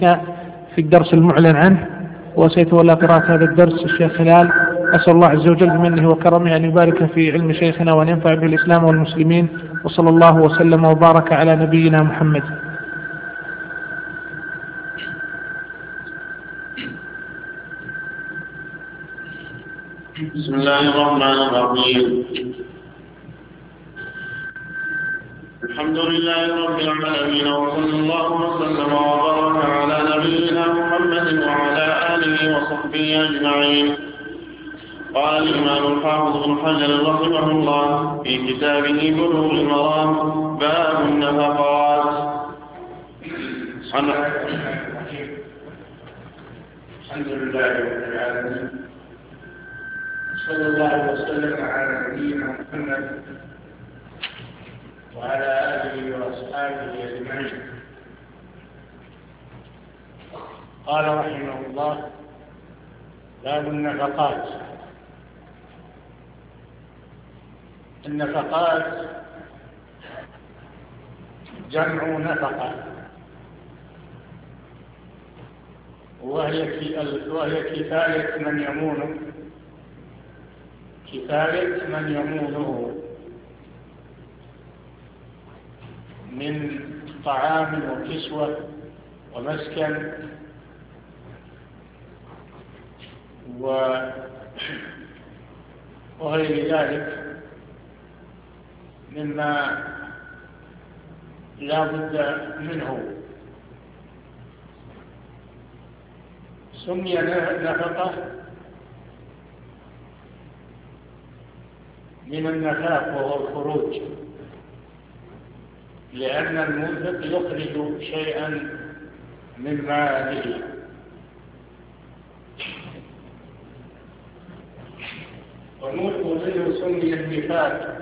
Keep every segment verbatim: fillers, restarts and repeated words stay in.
في الدرس المعلن عنه، وسيتولى قراءة هذا الدرس الشيخ هلال. أسأل الله عز وجل بمنه وكرمه أن يبارك في علم شيخنا وأن ينفع به الإسلام والمسلمين، وصلى الله وسلم وبارك على نبينا محمد. بسم الله الرحمن الرحيم. الحمد لله رب العالمين، وصلى الله وسلم وبارك على نبينا محمد وعلى آله وصحبه أجمعين. قال الإمام الحافظ بن حجر رحمه الله في كتابه بلوغ المرام باب النفقات. الحمد لله رب العالمين، صلى الله وسلم على نبينا محمد وعلى آله وأصحابه أجمعين. قال رحمه الله باب النفقات. النفقات جمع نفقة، وهي وهي كفاية من يمونه كفاية من يمونه من طعام وكسوة ومسكن وغير ذلك مما لا بد منه. سمي نفقة من النفاق وهو الخروج، لأن المنفق يخرج شيئا من ماله. ومنه سمي النفاق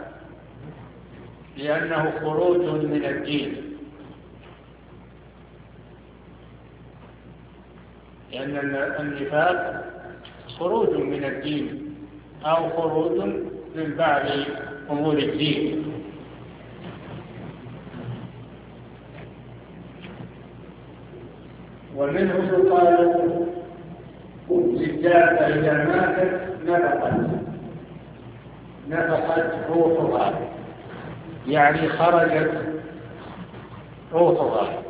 لأنه خروج من الدين، لأن النفاق خروج من الدين أو خروج من بعض أمور الدين. ومنه يقال للدابة إذا ماتت نفقت نفقت روحها، يعني خرجت روحها.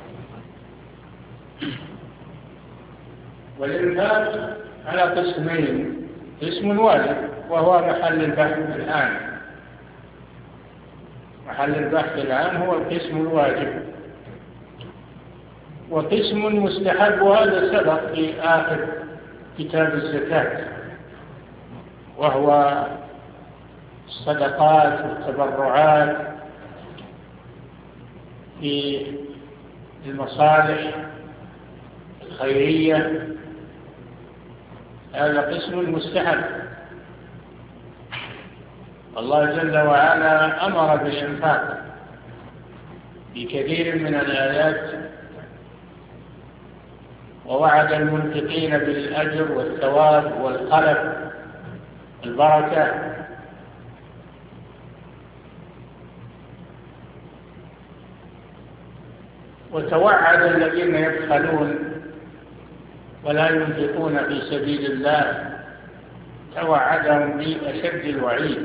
والإنفاق على قسمين: قسم واجب وهو محل البحث الآن. محل البحث الآن هو القسم الواجب، وقسم مستحب، وهذا سبق في آخر كتاب الزكاة، وهو الصدقات والتبرعات في المصالح الخيرية. هذا قسم مستحب. الله جل وعلا أمر بالإنفاق في كثير من الآيات، ووعد المنفقين بالأجر والثواب والخلف البركة. وتوعد الذين يبخلون ولا ينفقون في سبيل الله، توعدهم بأشد الوعيد.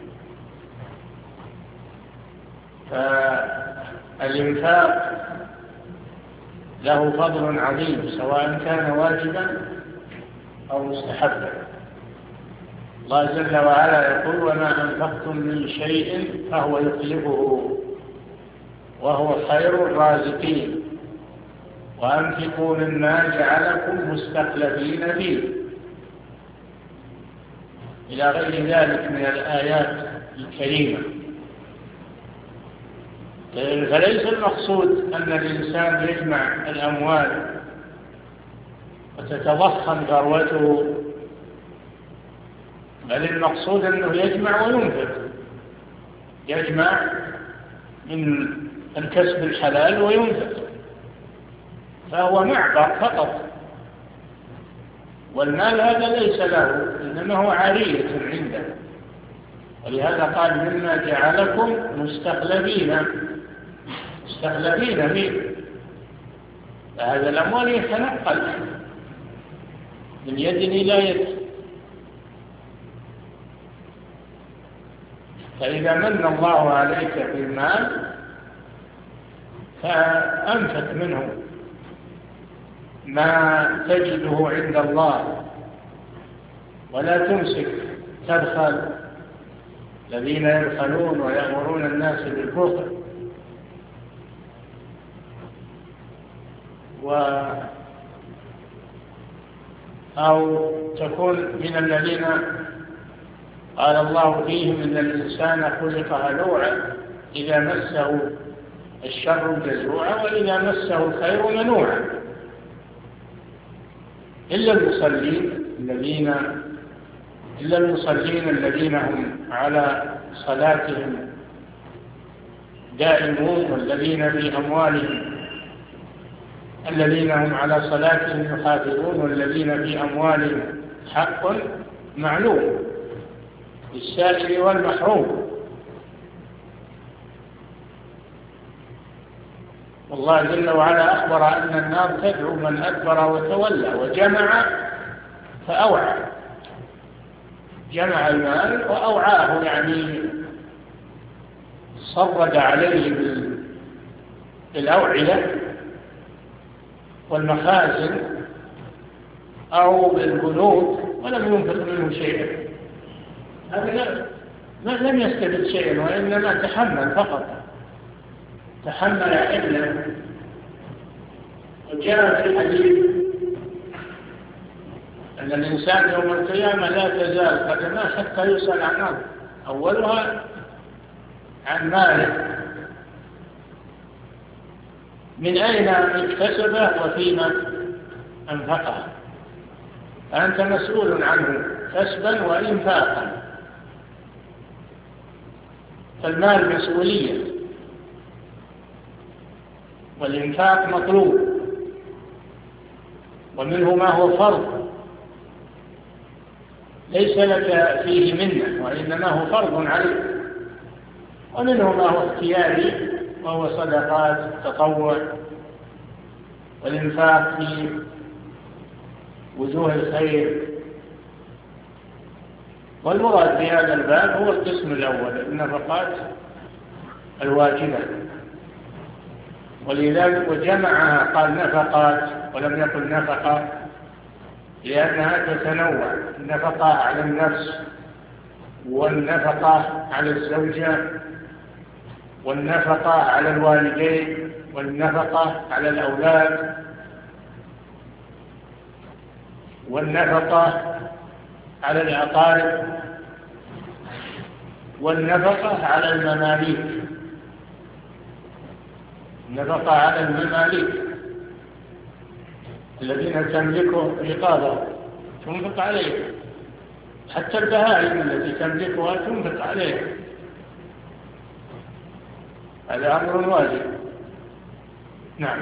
فالإنفاق له فضل عظيم سواء كان واجبا أو مستحبا. الله جل وعلا يقول: وما أنفقتم من شيء فهو يخلفه وهو خير الرازقين وأنفقوا مما جعلكم مستخلفين فيه، إلى غير ذلك من الآيات الكريمة. فليس المقصود أن الإنسان يجمع الأموال وتتضخم ثروته، بل المقصود أنه يجمع وينفق، يجمع من الكسب الحلال وينفق، فهو معبر فقط. والمال هذا ليس له، إنما هو عارية عنده، ولهذا قال: مما جعلكم مستخلفين مستخلفين فيه. فهذا الأموال يتنقل من يد إلى يد. فإذا من الله عليك بالمال فأنفق منه ما تجده عند الله، ولا تمسك تبخل، الذين يبخلون ويأمرون الناس بالبخل و أو تكون من الذين قال الله فيهم إن الإنسان خلق هلوعا إذا مسه الشر جزوعا وإذا مسه الخير منوعا، إلا المصلين الذين إلا المصلين الذين هم على صلاتهم دائمون، والذين في أموالهم الذين هم على صلاتهم يحافظون، والذين في أموالهم حق معلوم للسائل والمحروم. والله جل وعلا أخبر أن النار تدعو من أدبر وتولى وجمع فأوعى، جمع المال وأوعاه، يعني صرد عليه بالأوعية والمخازن أو بالبنوك ولم ينفق منه شيئا. هذا لم يستفد شيئا، وإنما تحمل فقط، تحمل حملا. وجاء في الحديث أن الإنسان يوم القيامة لا تزال قدماه حتى يسأل عن أرض، أولها عن ماله، من أين اكتسبه وفيما أنفقه، أنت مسؤول عنه كسبا وإنفاقا. فالمال مسؤولية، والإنفاق مطلوب، ومنه ما هو فرض ليس لك فيه منة، وإنما هو فرض عليك، ومنه ما هو اختياري وهو صدقات تطوع والإنفاق في وجوه الخير. والمراد بهذا الباب هو القسم الأول، النفقات الواجبة، ولذلك وجمعها قال نفقات ولم يقل نفقة، لأنها تتنوع، النفقة على النفس، والنفقة على الزوجة، والنفقة على الوالدين، والنفقة على الأولاد، والنفقة على الأقارب، والنفقة على المماليك، النفقة على المماليك الذين تملكه رقابه تنفق عليه، حتى البهائم التي تملكها تنفق عليه، هذا أمر واجب. نعم.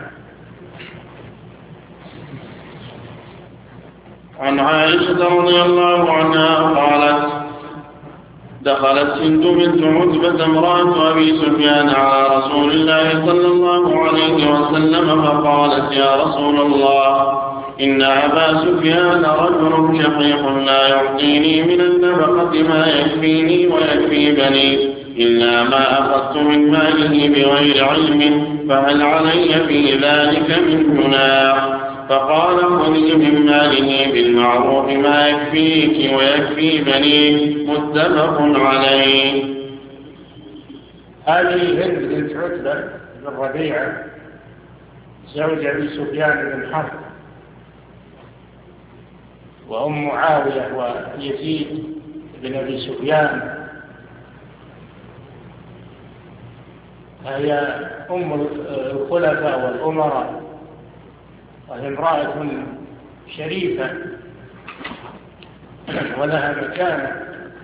عن عائشة رضي الله عنها قالت: دخلت هند بنت عتبة امرأة أبي سفيان على رسول الله صلى الله عليه وسلم فقالت: يا رسول الله، إن أبا سفيان رجل شحيح لا يعطيني من النفقة ما يكفيني ويكفي بني إلا ما أخذت من ماله بغير علم، فهل علي في ذلك من جناح؟ فقال: خذي من ماله بالمعروف ما يكفيك ويكفي بنيك، متفق عليه. هذه هند بنت عتبة بن ربيعة زوج أبي سفيان بن حرب وأم معاوية ويزيد بن أبي سفيان، هي أم الخلفاء والأمراء، وهي امرأة شريفة ولها مكانة.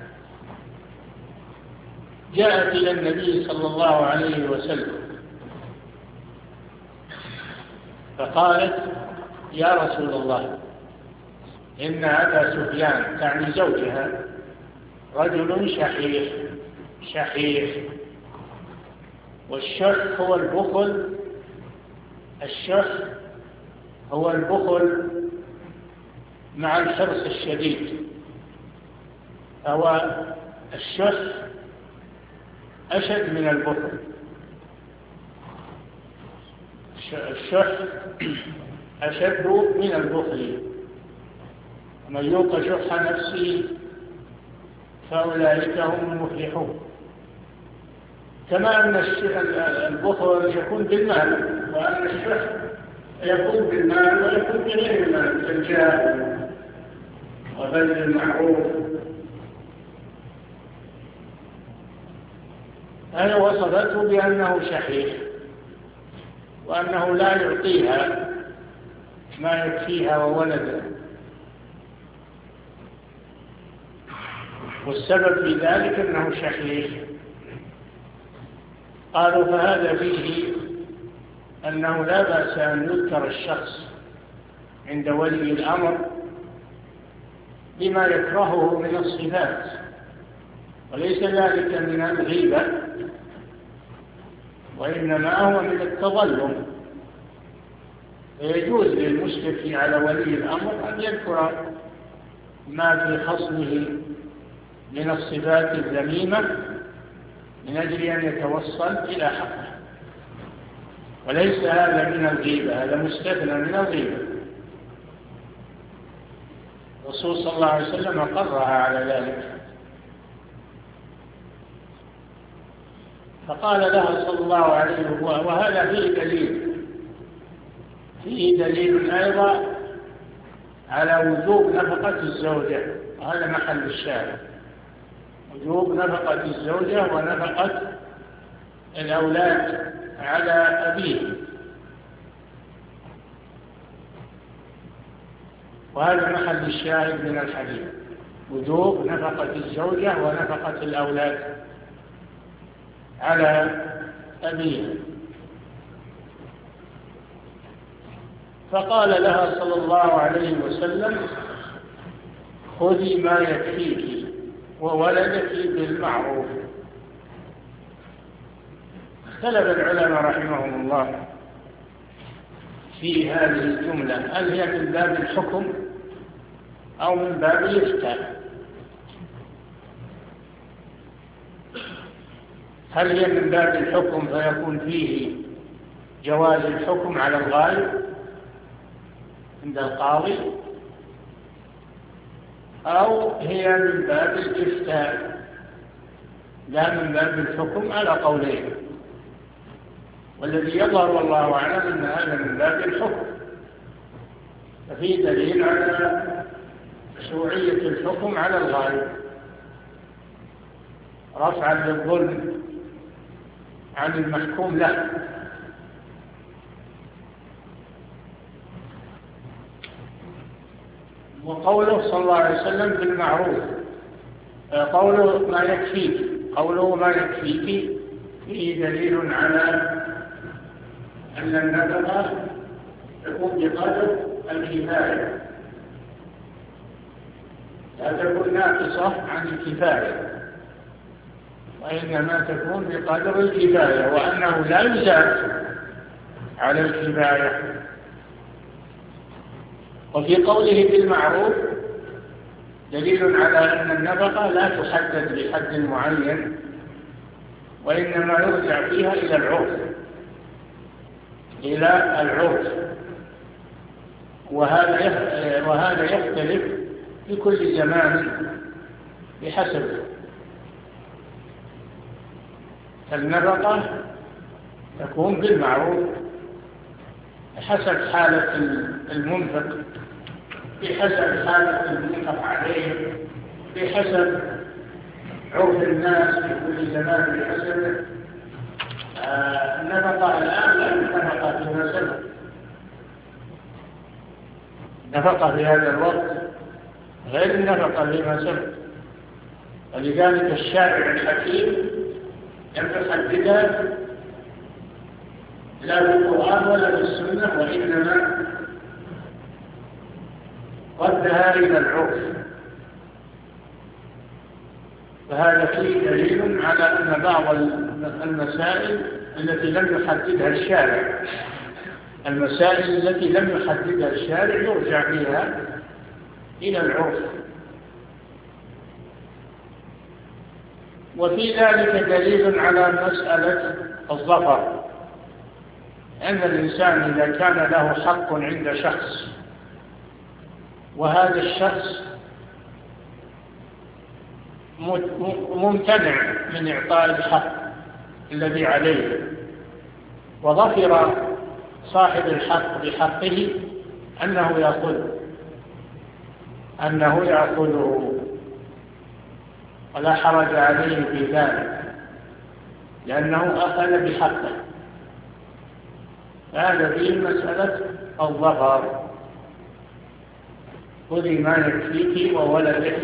جاءت إلى النبي صلى الله عليه وسلم فقالت: يا رسول الله، إن أبا سفيان، تعني زوجها، رجل شحيح شحيح والشح هو البخل، الشح هو البخل مع الحرص الشديد. هو الشح أشد من البخل. الشح أشد من البخل. ومن يوق شح نفسه فأولئك هم المفلحون. كما أن البخل يكون بالمال، وأن الشح يكون بالمال ويكون بغير المال، كالجاه وبذل المعروف. هذا وصفته بأنه شحيح، وأنه لا يعطيها ما يكفيها وولدها. والسبب في ذلك أنه شحيح. قالوا فهذا فيه أنه لا بأس أن يذكر الشخص عند ولي الأمر بما يكرهه من الصفات، وليس ذلك من الغيبة، وإنما هو من التظلم. فيجوز للمشرف على ولي الأمر أن يذكر ما في خصمه من الصفات الذميمة من أجل أن يتوصل إلى حقه، وليس هذا من الغيبة، هذا مستثنى من الغيبة. الرسول صلى الله عليه وسلم قرها على ذلك، فقال لها صلى الله عليه وسلم، وهذا فيه دليل فيه دليل أيضا على وجوب نفقة الزوجة، وهذا محل الشاهد، وجوب نفقة الزوجة ونفقة الأولاد على أبيه. وهذا محل الشاهد من الحديث، وجوب نفقة الزوجة ونفقة الأولاد على أبيه. فقال لها صلى الله عليه وسلم: خذي ما يكفيك وولدك بالمعروف. اختلف العلماء رحمهم الله في هذه الجملة، هل هي من باب الحكم أو من باب الإفتاء؟ هل هي من باب الحكم فيكون فيه جواز الحكم على الغالب عند القاضي، أو هي من باب الإفتاء لا من باب الحكم على قولين؟ والذي يظهر والله أعلم أن هذا من باب الحكم، ففي دليل على مشروعية الحكم على الغالب رفعا للظلم عن المحكوم له. وقوله صلى الله عليه وسلم بالمعروف، قوله ما يكفيك، قوله ما يكفيك فيه دليل على أن النفقة تكون بقدر الكفاية، لا تكون ناقصة عن الكفاية، وإنما تكون بقدر الكفاية، وأنه لا يزاد على الكفاية. وفي قوله بالمعروف دليل على أن النفقة لا تحدد بحد معين، وإنما يرجع فيها إلى العرف إلى العرف وهذا وهذا يختلف في كل زمان بحسب. النفقة تكون بالمعروف بحسب حالة المنفق، بحسب حالة المنفق عليه، بحسب عرف الناس في كل زمان بحسب. آه النفقة الآن لا النفقة فيما سبق، النفقة في هذا الوقت غير النفقة فيما سبق، ولذلك الشارع الحكيم لم يحددها لا بالقرآن ولا بالسنة، وإنما ردها إلى العرف. فهذا فيه دليل على أن بعض المسائل التي لم يحددها الشارع المسائل التي لم يحددها الشارع يرجع فيها إلى العرف. وفي ذلك دليل على مسألة الظفر، أن الإنسان إذا كان له حق عند شخص وهذا الشخص ممتنع من إعطاء الحق الذي عليه، وظفر صاحب الحق بحقه أنه يأخذ أنه يأخذه ولا حرج عليه في ذلك لأنه أخذ بحقه. هذا فيه مسألة الظفر، خذي ما يكفيك وولدك.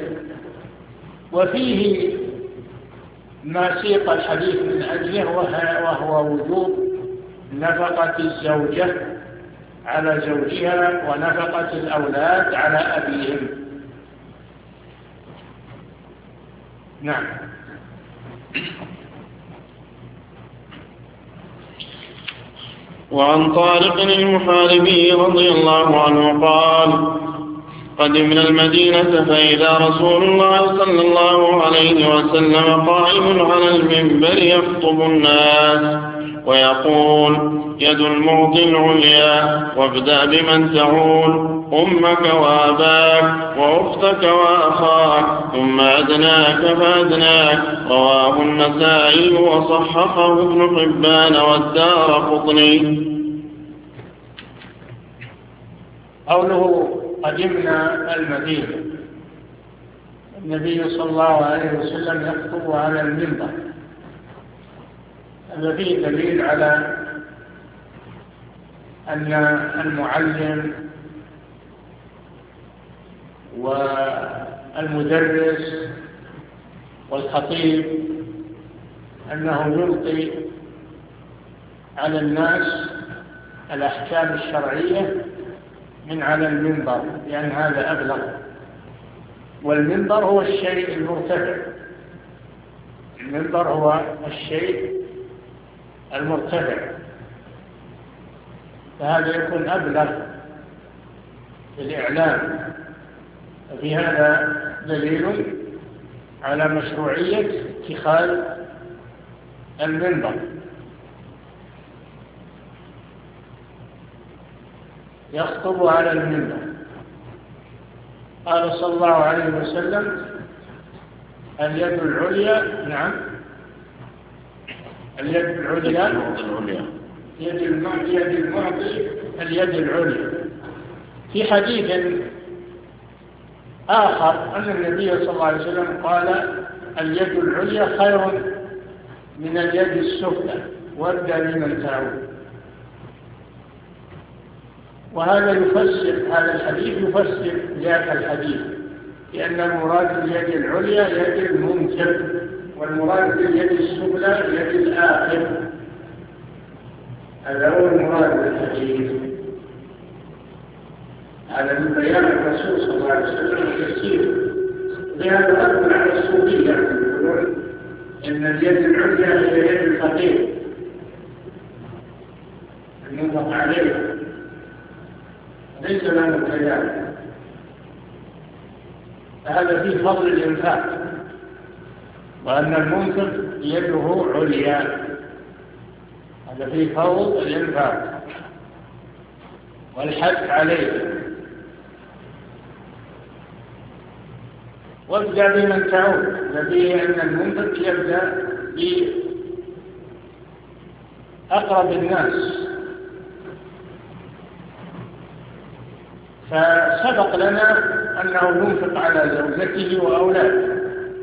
وفيه ما سيق الحديث من أجله وهو وجوب نفقة الزوجة على زوجها ونفقة الأولاد على أبيهم. نعم. وعن طارق المحاربي رضي الله عنه قال: قدمنا المدينة فإذا رسول الله صلى الله عليه وسلم قائم على المنبر يخطب الناس ويقول: يد المعطي العليا، وابدأ بمن تعول، أمك وأباك وأختك وأخاك، ثم أدناك فأدناك. رواه النسائي وصححه ابن حبان والدارقطني. قوله قدمنا المدينة، النبي صلى الله عليه وسلم يخطب على المنبر، هذا فيه دليل على أن المعلم والمدرس والخطيب أنه يلقي على الناس الأحكام الشرعية من على المنبر، لأن هذا أبلغ. والمنبر هو الشيء المرتفع، المنبر هو الشيء المرتفع، فهذا يكون أبلغ في الإعلام. ففي هذا دليل على مشروعية اتخاذ المنبر. يخطب على المنبر. قال صلى الله عليه وسلم: اليد العليا، نعم، اليد العليا، يد المعطي يد المعطي اليد العليا. في حديث آخر أن النبي صلى الله عليه وسلم قال: اليد العليا خير من اليد السفلى، وابدأ بمن تعود. وهذا يفسر، هذا الحديث يفسر ذاك الحديث، لأن المراد باليد العليا يد المنكر، والمراد باليد السفلى يد الآخر. هذا هو المراد بالحديث. هذا من بيان الرسول صلى الله عليه وسلم وتفسيره. لهذا رد على الصوفية يقولون إن اليد العليا هي يد الفقير المنفق عليه، ليس له كلام. فهذا فيه فضل الإنفاق، وأن المنفق يده عليا، هذا فيه فضل الإنفاق والحث عليه. وابدأ بمن تعود، فيه أن المنفق يبدأ بأقرب الناس. فسبق لنا أنه ينفق على زوجته وأولاده،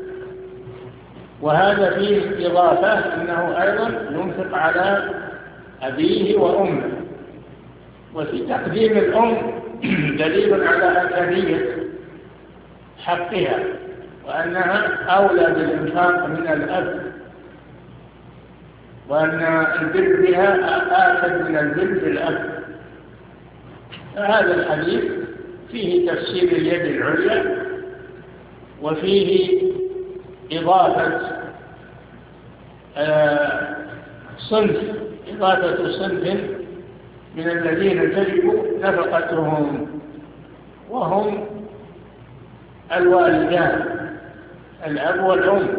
وهذا فيه إضافة أنه أيضا ينفق على أبيه وأمه. وفي تقديم الأم دليل على أكادية حقها، وأنها أولى بالإنفاق من الأب، وأن البر بها آخذ من البر بالأب. فهذا الحديث فيه تفسير اليد العليا، وفيه إضافة آه صنف إضافة صنف من الذين تجب نفقتهم، وهم الوالدان الأب والأم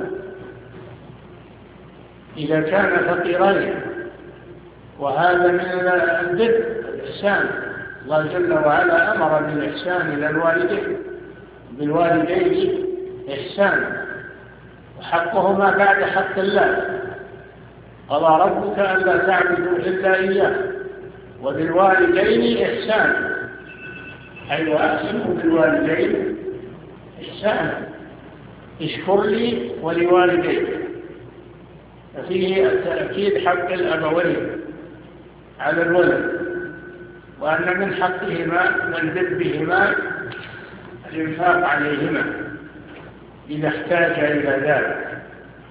إذا كان فقيرين، وهذا من البر الإحسان. الله جل وعلا أمر بالإحسان إلى الوالدين بالوالدين إحسانا، وحقهما بعد حق الله. قضى ربك ألا تعبدوا إلا إياه وبالوالدين إحسانا، أي وأحسنوا بالوالدين إحسانا، اشكر لي ولوالديك. ففيه التأكيد حق الأبوين على الولد، وأن من حقهما من ذبهما الإنفاق عليهما إذا احتاج إلى ذلك.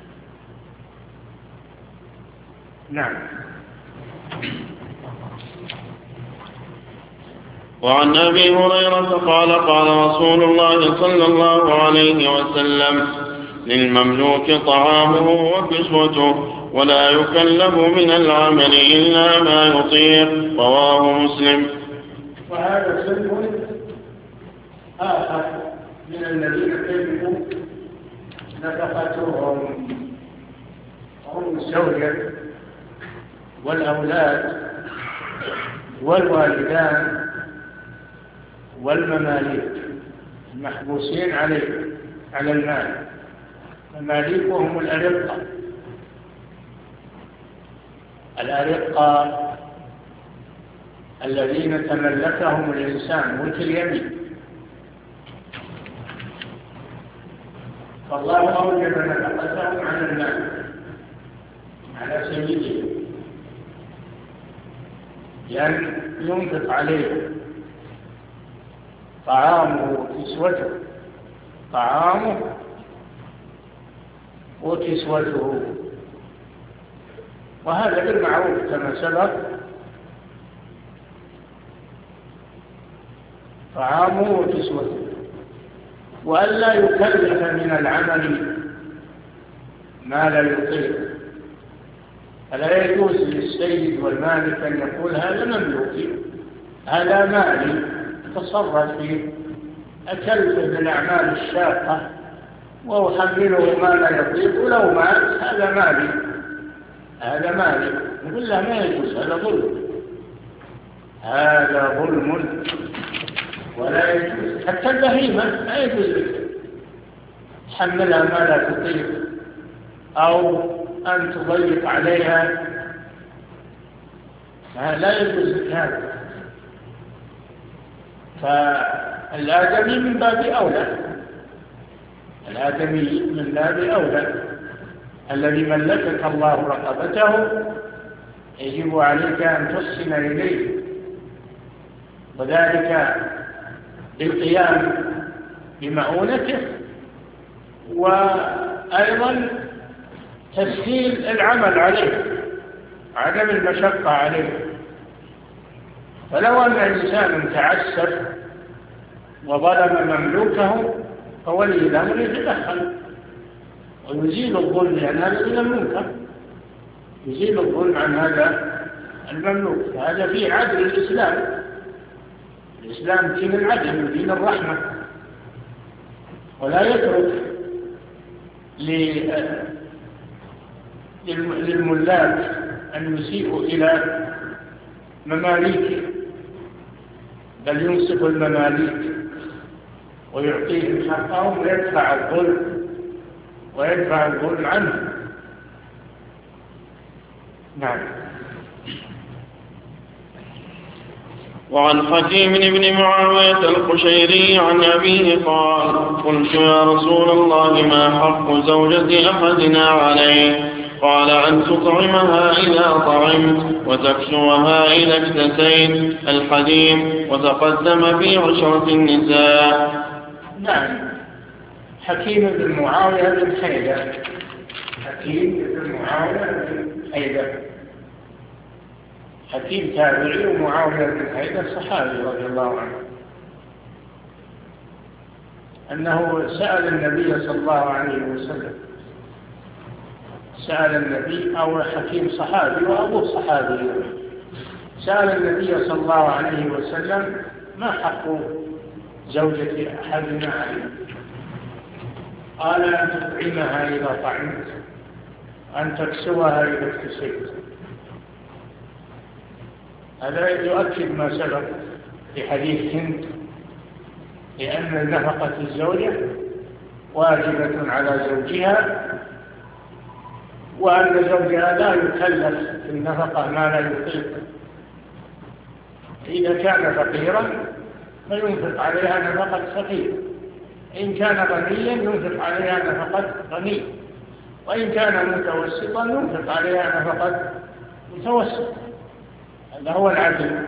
نعم. وعن أبي هريرة قال قال رسول الله صلى الله عليه وسلم: للمملوك طعامه وكسوته ولا يكلف من العمل إلا ما يطيق. رواه مسلم. وهذا سلم آخر من الذين تجب نفقتهم، هم الزوجة والأولاد والوالدان والمماليك المحبوسين عليه على المال. مماليكهم الأرقة الأرقة الذين تملكهم الإنسان ملك اليمين. فالله أوجب نفقتهم على المال على سيده، لأن ينفق عليه طعامه وكسوته طعامه وكسوته وهذا بالمعروف كما سبق. طعامه وكسوته، وألا يكلف من العمل ما لا يطيق. فلا يجوز للسيد والمالك أن يقول هذا مملوكي، هذا مالي، تصرف فيه، أكلفه بالأعمال الشاقة وأحمله ما لا يطيق، ولو مات هذا مالي هذا مالي. نقول له ما يجوز، هذا ظلم، هذا ظلم ولا يجوز. حتى البهيمة ما يجوز لك تحملها ما لا تطيق أو أن تضيق عليها، لا يجوز لك هذا. فالآدمي من باب أولى، الآدمي من باب أولى. الذي ملكك الله رقبته يجب عليك أن تحسن إليه، وذلك بالقيام بمعونته، وأيضا تسهيل العمل عليه، عدم المشقة عليه. فلو أن إنسان تعسف وظلم مملوكه فولي الأمر يتدخل ويزيل الظلم، لأن هذا من المنكر، يزيل الظلم عن هذا المملوك. هذا فيه عدل الإسلام. الإسلام دين العدل ودين الرحمة، ولا يترك للملاك أن يسيئوا إلى مماليك، بل ينصف المماليك ويعطيهم حقهم ويدفع الظلم ويدفع الظلم عنه. نعم. وعن حكيم بن معاوية القشيري عن أبيه قال: قلت يا رسول الله ما حق زوجة أحدنا عليه؟ قال: أن تطعمها إذا طعمت وتكسوها إذا اكتسيت. الحديث وتقدم في عشرة النساء. نعم. حكيم بن معاوية بن حيدة حكيم بن معاوية بن حيدة حكيم تابعي، ومعاوية بن حيدة صحابي رضي الله عنه، أنه سأل النبي صلى الله عليه وسلم، سأل النبي، أو حكيم صحابي وأبوه صحابي، سأل النبي صلى الله عليه وسلم: ما حق زوجة أحدنا عليه؟ قال: أن تطعمها إذا طعمت، أن تكسوها إذا اكتسيت. هذا يؤكد ما سبق في حديث هند، لأن نفقة الزوجة واجبة على زوجها، وأن زوجها لا يكلف في النفقة ما لا يطيق. إذا كان فقيرا فينفق عليها نفقة فقير، إن كان غنيا ينفق عليها نفقة غني، وإن كان متوسطا ينفق عليها نفقة متوسط. هذا هو العدل.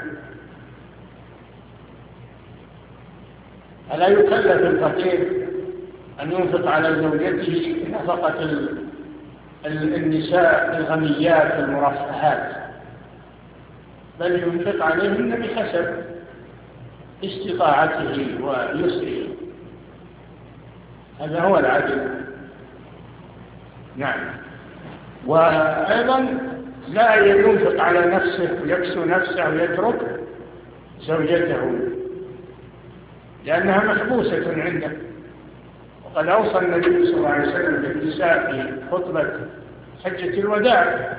ألا يكلف الفقير أن ينفق على زوجته نفقة النساء الغنيات المرفهات، بل ينفق عليهن بحسب استطاعته ويسره. هذا هو العدل. نعم. وأيضا لا ينفق على نفسه ويكسو نفسه ويترك زوجته، لأنها محبوسة عنده. وقد أوصى النبي صلى الله عليه وسلم بالنساء في خطبة حجة الوداع،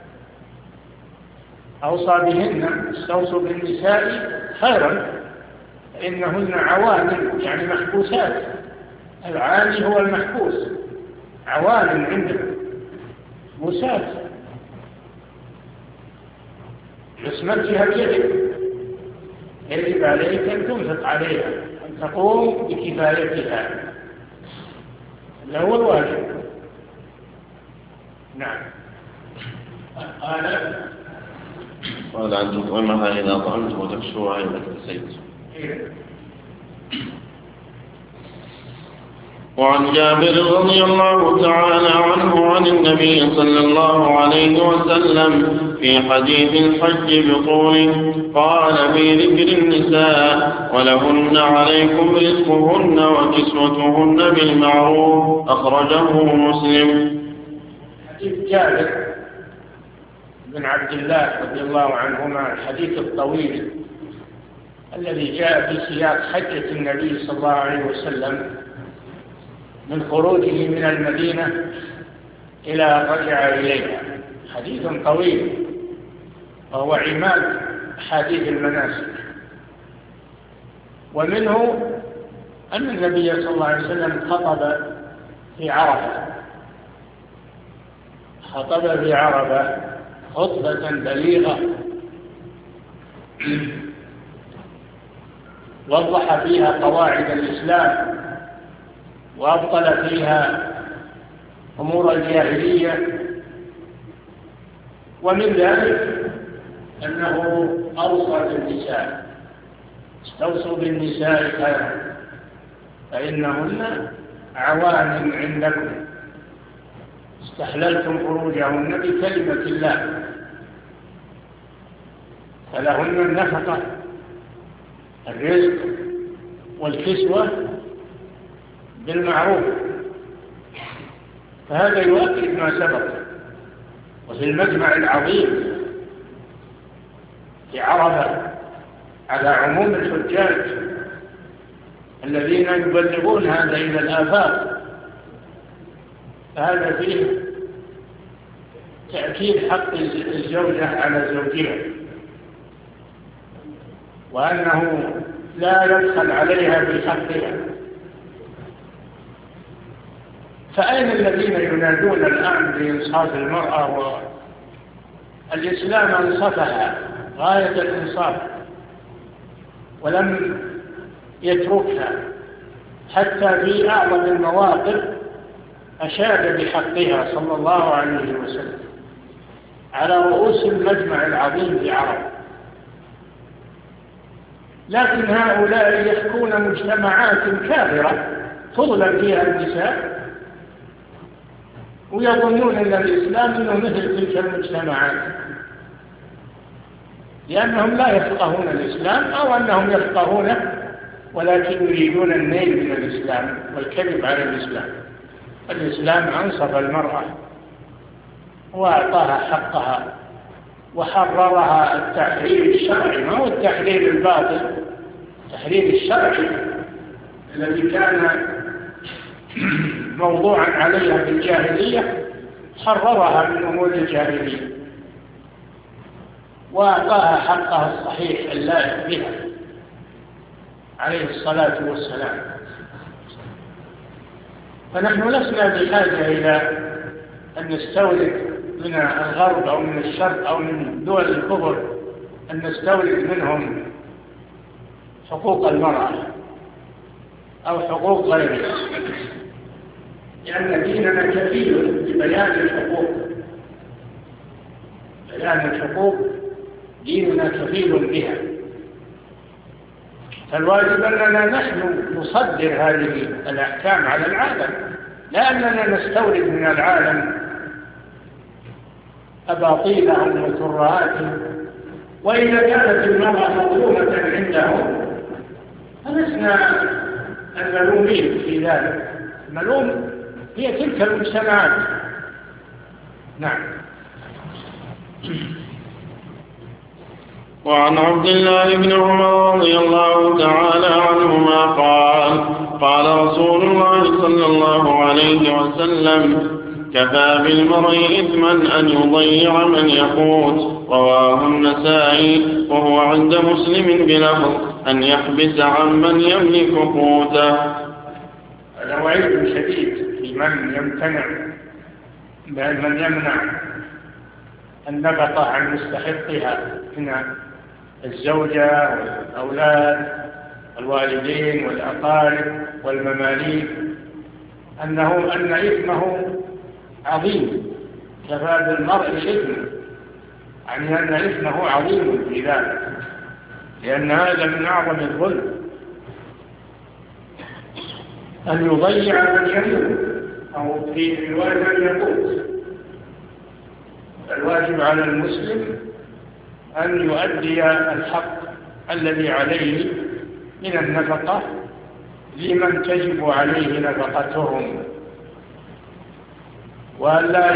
أوصى بهن: استوصوا بالنساء خيرا فإنهن عوان، يعني محبوسات. العاني هو المحبوس، عوان عنده محبوسات، عصمتها بيدك، يجب عليك أن تنفق عليها، أن تقوم بكفايتها. هذا هو الواجب. نعم. قال قال: أن تطعمها إذا طعمت وتكسوها إذا اكتسيت. وعن جابر رضي الله تعالى عنه عن النبي صلى الله عليه وسلم في حديث الحج بطوله قال: في ذكر النساء: ولهن عليكم رزقهن وكسوتهن بالمعروف. أخرجه مسلم. حديث جابر بن عبد الله رضي الله عنهما، الحديث الطويل الذي جاء في سياق حجة النبي صلى الله عليه وسلم من خروجه من المدينة إلى رجع إليها، حديث طويل وهو عماد حديث المناسك. ومنه أن النبي صلى الله عليه وسلم خطب في عرفة خطب في عرفة خطبة بليغة وضح فيها قواعد الإسلام وأبطل فيها أمور الجاهلية. ومن ذلك أنه أوصى بالنساء: استوصوا بالنساء خيرا فإنهن عوان عندكم، استحللتم فروجهن بكلمة الله، فلهن النفقة، الرزق والكسوة بالمعروف. فهذا يؤكد ما سبق. وفي المجمع العظيم في عرفة على عموم الحجاج الذين يبلغون هذا إلى الآفاق، فهذا فيه تأكيد حق الزوجة على زوجها، وأنه لا يدخل عليها بحقها. فأين الذين ينادون الآن بإنصاف المرأة؟ والإسلام أنصفها غاية الإنصاف ولم يتركها، حتى في أعظم المواقف أشاد بحقها صلى الله عليه وسلم على رؤوس المجمع العظيم في عرب. لكن هؤلاء يحكون مجتمعات كافرة فضلا فيها النساء، ويظنون أن الإسلام إنه مثل تلك المجتمعات، لأنهم لا يفقهون الإسلام، أو أنهم يفقهونه ولكن يريدون النيل من الإسلام والكذب على الإسلام. الإسلام أنصف المرأة وأعطاها حقها وحررها التحرير الشرعي، ما هو التحرير الباطل، التحرير الشرعي الذي كان موضوعا عليها في الجاهلية حررها من أمور الجاهلية وأعطاها حقها الصحيح اللائق بها عليه الصلاة والسلام. فنحن لسنا بحاجة إلى أن نستورد من الغرب أو من الشرق أو من دول الكفر أن نستورد منهم حقوق المرأة أو حقوق غيرها، لأن ديننا كفيل ببيان الحقوق، بيان الحقوق ديننا كفيل بها. فالواجب أننا نحن نصدر هذه الأحكام على العالم، لا أننا نستورد من العالم أباطيلهم وترهاتهم. وإذا كانت المرأة مظلومة عندهم فلسنا الملومين في ذلك، الملوم هي تلك المجتمعات. نعم. وعن عبد الله بن عمر رضي الله تعالى عنهما قال قال رسول الله صلى الله عليه وسلم كفى بالمرء إثما أن يضيع من يقوت. رواه النسائي وهو عند مسلم بلفظ أن يحبس عن من يملك قوته. هذا وعيد شديد في من يمتنع، من يمنع النفقة عن مستحقها من الزوجة والأولاد والوالدين والأقارب والمماليك، أنه أن إثمه عظيم. كفى بالمرء إثما، يعني أن إثمه عظيم في ذلك، لأن هذا من أعظم الظلم أن يضيع من يموت أو في الواجب أن يقوت. الواجب على المسلم أن يؤدي الحق الذي عليه من النفقة لمن تجب عليه نفقتهم، وألا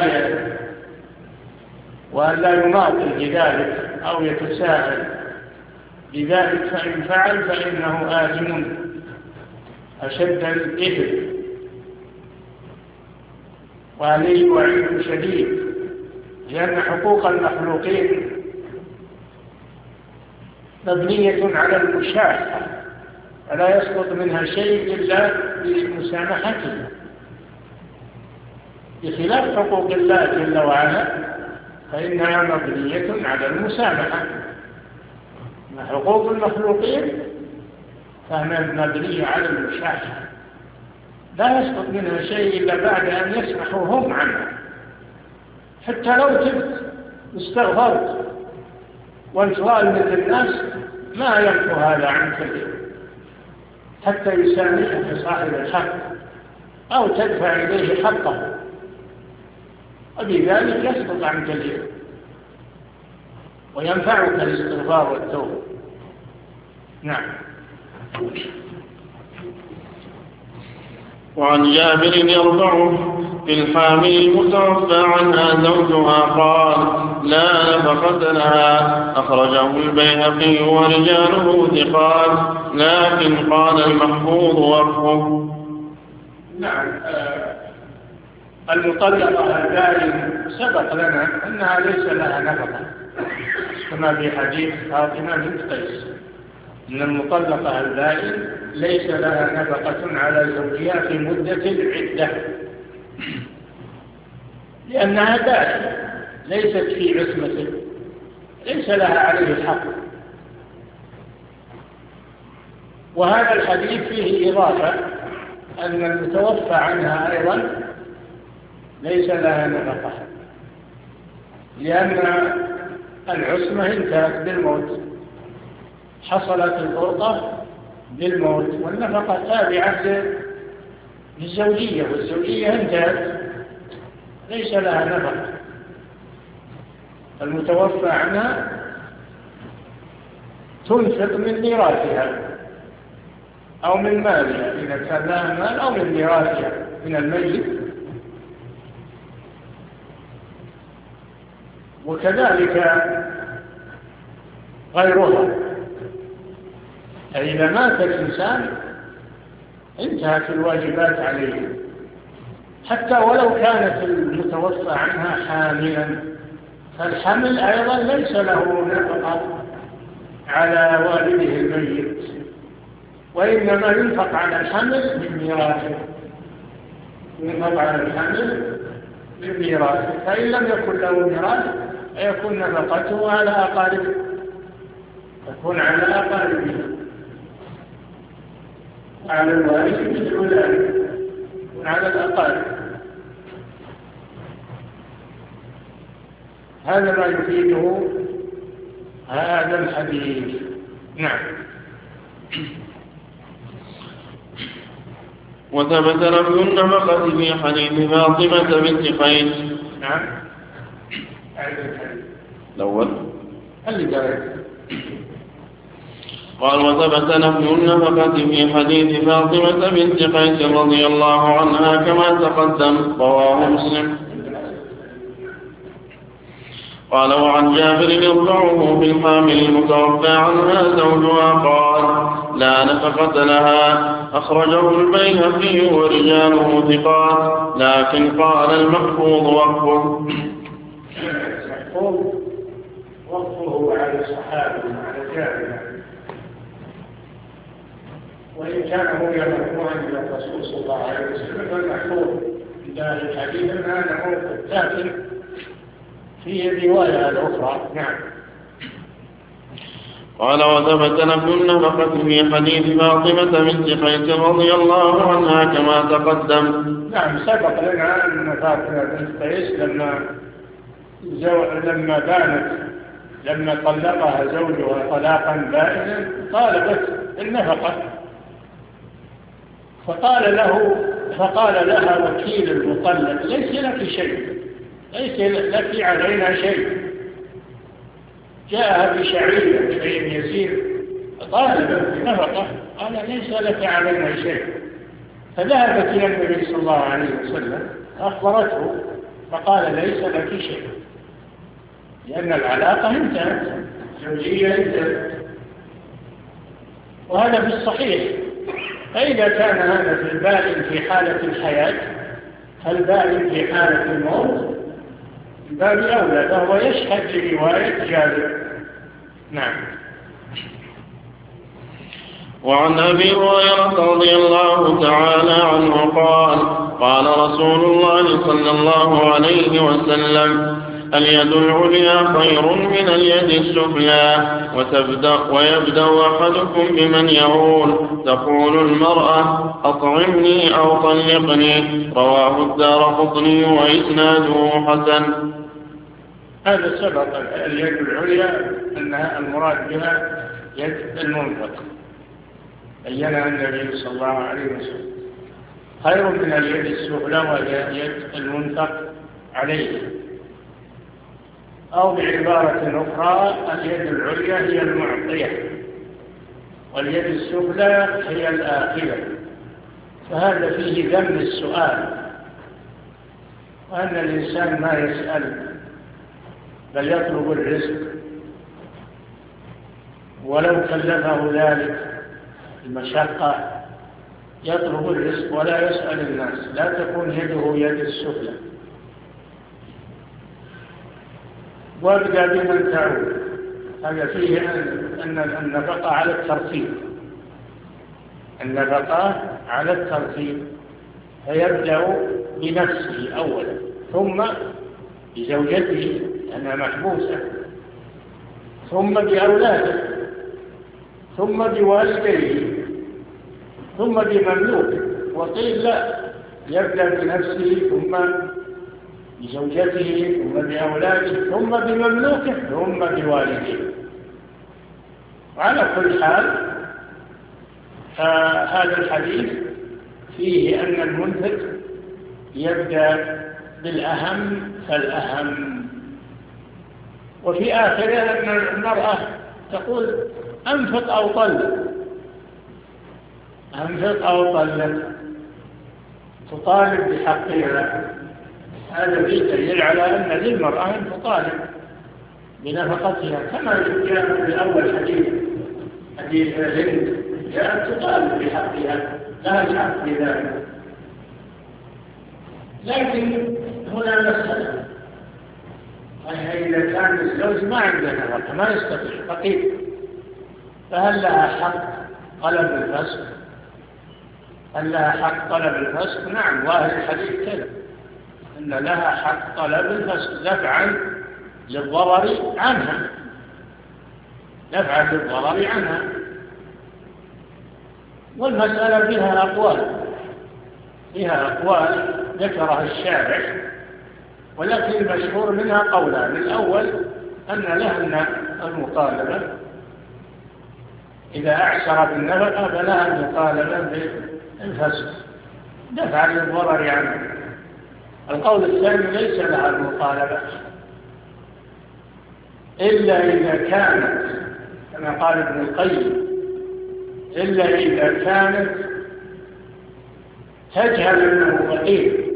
وألا يماطل بذلك أو يتساهل بذلك، فإن فعل فإنه آثم أشد الإثم وعليه وعيد شديد، لأن حقوق المخلوقين مبنية على المشاحة، فلا يسقط منها شيء إلا بمسامحته، بخلاف حقوق الله جل وعلا فإنها مبنية على المسامحة. حقوق المخلوقين فهي مبنية على المشاحة، لا يسقط منها شيء إلا بعد أن يسمحوا هم عنها. حتى لو تبت واستغفرت وانشغال مثل الناس ما ينفو هذا عنك اليوم حتى يسامحك صاحب الحق أو تدفع إليه حقه، وبذلك يسقط عنك اليوم وينفعك الاستغفار والتوبة. نعم. وعن جابر يرفعه في الحامل المتوفى عنها زوجها قال لا نفقة لها. أخرجه البيهقي ورجاله ثقات، لكن قال المحفوظ وقفه. نعم. المطلقة الدائم سبق لنا أنها ليس لها نفقة، كما في حديث فاطمة بنت قيس إن المطلقة الدائم ليس لها نفقة على زوجها في مدة العدة، لأنها دائم ليست في عصمته، ليس لها عليه الحق. وهذا الحديث فيه إضافة أن المتوفى عنها أيضا ليس لها نفقة، لأن العصمة انتهت بالموت، حصلت الفرقة بالموت، والنفقة تابعة للزوجية، والزوجية انتهت ليس لها نفقة. المتوفى عنها تنفق من ميراثها أو من مالها إذا كان لها مال، أو من ميراثها من الميت، وكذلك غيرها. فإذا مات الإنسان انتهت الواجبات عليه، حتى ولو كانت المتوفى عنها حاملا، فالحمل أيضا ليس له نفقة على والده الميت، وإنما ينفق على الحمل من ميراثه، ينفق على الحمل من ميراثه. فإن لم يكن له ميراث يكون نفقته على أقاربه، تكون على أقاربه، على الوارث مثل ذلك، على الأقارب. هذا ما يفيده هذا الحديث. نعم. وثبت نفي النفقة في حديث فاطمة بنت قيس. نعم. الأول اللي قال قال وثبت نفي النفقة في حديث فاطمة بنت قيس رضي الله عنها كما تقدم، رواه مسلم. قال وعن جابر يرفعه في الحامل المتوفى عنها زوجها قال لا نفقة لها، أخرجه البيهقي ورجاله ثقات، لكن قال المحفوظ وقفه. وقفه على الصحابة على جابر، وإن كان هو مرفوعا إلى الرسول صلى الله عليه وسلم فالمحفوظ في ذلك الحديث أن هذا موقف لكن في الرواية الأخرى. نعم. قال وثبت نفي النفقة في حديث فاطمة بنت قيس رضي الله عنها كما تقدم. نعم، سبق لنا أن فاطمة بنت قيس لما زو... لما بانت لما طلقها زوجها طلاقا بائنا طالبت النفقة، فقال له فقال لها وكيل المطلق ليس لك شيء، ليس لك علينا شيء. جاءها بشعير شيء يسير طالبت النفقة، قال ليس لك علينا شيء. فذهبت إلى النبي صلى الله عليه وسلم أخبرته فقال ليس لك شيء، لأن العلاقة انتهت، الزوجية انتهت، وهذا في الصحيح. فإذا كان هذا في البائن في حالة الحياة فالبائن في حالة الموت باب أولى، فهو يشهد برواية جابر. نعم. وعن أبي هريرة رضي الله تعالى عنه قال قال رسول الله صلى الله عليه وسلم اليد العليا خير من اليد السفلى، وتبدأ ويبدأ أحدكم بمن يعول، تقول المرأة أطعمني أو طلقني، رواه الدارقطني وإسناده حسن. هذا سبق اليد العليا أنها المراد بها يد المنفق، بينها النبي صلى الله عليه وسلم، خير من اليد السفلى وهي يد المنفق عليه. أو بعبارة أخرى اليد العليا هي المعطية واليد السفلى هي الآخرة. فهذا فيه ذم السؤال، وأن الإنسان ما يسأل بل يطلب الرزق، ولو كلفه ذلك المشقة يطلب الرزق ولا يسأل الناس، لا تكون يده يد السفلى. وابدأ بمن تعود، هذا فيه أن النفقة على الترتيب، النفقة على الترتيب، فيبدأ بنفسه أولا ثم بزوجته أنها محبوسة، ثم بأولاده، ثم بوالديه، ثم بمملوكه. وقيل لا، يبدأ بنفسه ثم بزوجته ثم بأولاده ثم بمملوكه ثم بوالديه. وعلى كل حال هذا الحديث فيه أن المنفق يبدأ بالأهم فالأهم، وفي آخره أن المرأة تقول أنفق أو طلق، أنفق أو طلق، تطالب بحقها. هذا فيه دليل على أن للمرأة أن تطالب بنفقتها، كما جاء في أول حديث حديث هند جاءت تطالب بحقها، لها الحق في ذلك. لكن هنا مسألة، وهي إذا كان الزوج ما عنده نفقة ما يستطيع فقير، فهل لها حق طلب الفسخ؟ هل لها حق طلب الفسخ؟ نعم، ظاهر الحديث كذا، أن لها حق طلب الفسخ دفعا للضرر عنها، دفعا للضرر عنها. والمسألة فيها أقوال، فيها أقوال ذكرها الشارع، ولكن المشهور منها قولان. الأول أن لها المطالبة إذا أعسر بالنفقة فلها المطالبة بالفسخ دفعا للضرر عنها. القول الثاني ليس لها المطالبة إلا إذا كانت كما قال ابن القيم إلا إذا كانت تجهل أنه فقير،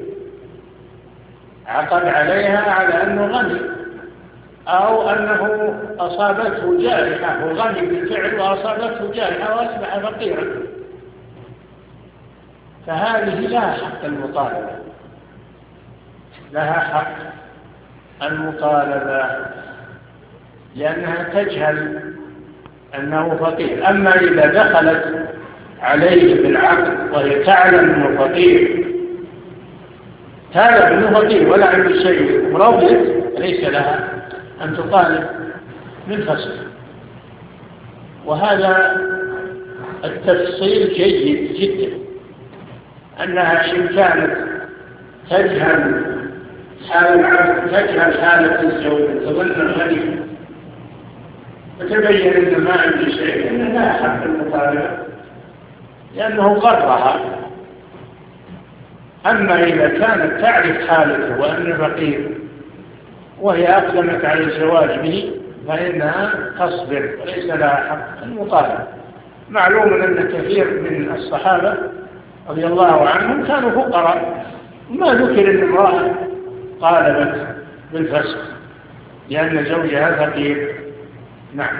عقد عليها على أنه غني، أو أنه أصابته جائحة وغني بالفعل وأصابته جائحة وأصبح فقيرا، فهذه لها حق المطالبة، لها حق المطالبة لأنها تجهل أنه فقير. أما إذا دخلت عليه بالعقد وهي تعلم أنه فقير، تعلم أنه فقير ولا عنده شيء ورضيت، ليس لها أن تطالب بالفسخ. وهذا التفصيل جيد جدا، أنها إن كانت تجهل حال العبد، تجهل حالة الزوج، تظن الغني، فتبين أن ما عنده شيء، أن لا حق المطالبة لأنه غرها. أما إذا كانت تعرف حالته وأنه فقير وهي أقدمت على الزواج به فإنها تصبر وليس لها حق المطالبة. معلوم أن كثير من الصحابة رضي الله عنهم كانوا فقراء، ما ذكر أن امرأة طالبت بالفسخ لأن زوجها فقير. نعم.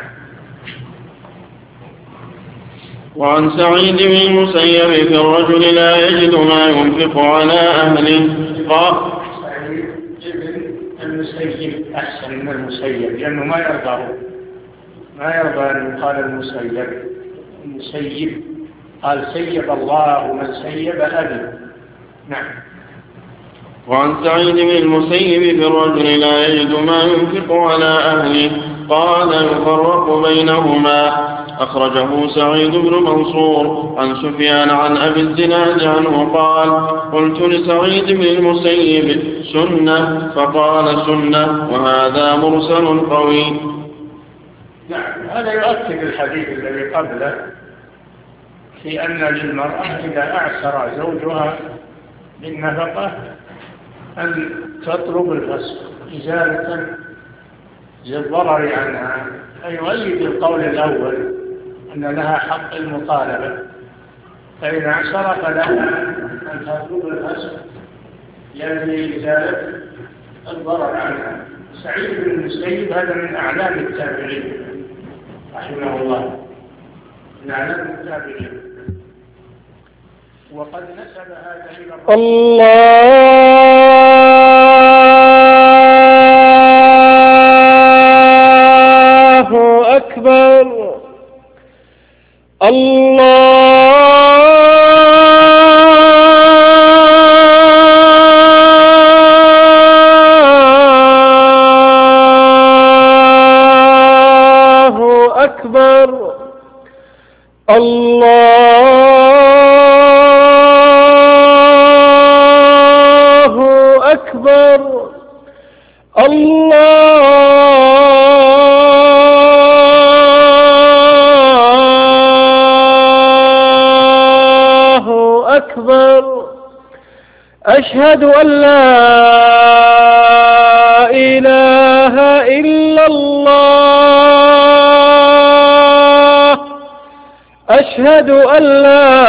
وعن سعيد بن المسيب في الرجل لا يجد ما ينفق على أهله قال. سعيد بن المسيب أحسن من المسيب لأنه ما يرضى ما يرضى أن يقال المسيب. المسيب قال سيب الله من سيب أبي. نعم. وعن سعيد بن المسيب في الرجل لا يجد ما ينفق على أهله قال يفرق بينهما. أخرجه سعيد بن منصور عن سفيان عن أبي الزناد عنه قال قلت لسعيد بن المسيب سنة فقال سنة، وهذا مرسل قوي. نعم، هذا يؤكد الحديث الذي قبله في أن للمرأة إذا أعسر زوجها بالنفقة أن تطلب الفسخ إزالة للضرر عنها، فيؤيد القول الأول أن لها حق المطالبة، فإن أعسر فلها أن تطلب الفسخ يعني إزالة الضرر عنها. سعيد بن المسيب هذا من أعلام التابعين رحمه الله، من أعلام التابعين، وقد نسب هذا إلى الله أكبر. الله أكبر. الله أكبر. الله أكبر. أشهد أن لا إله إلا الله. أشهد أن لا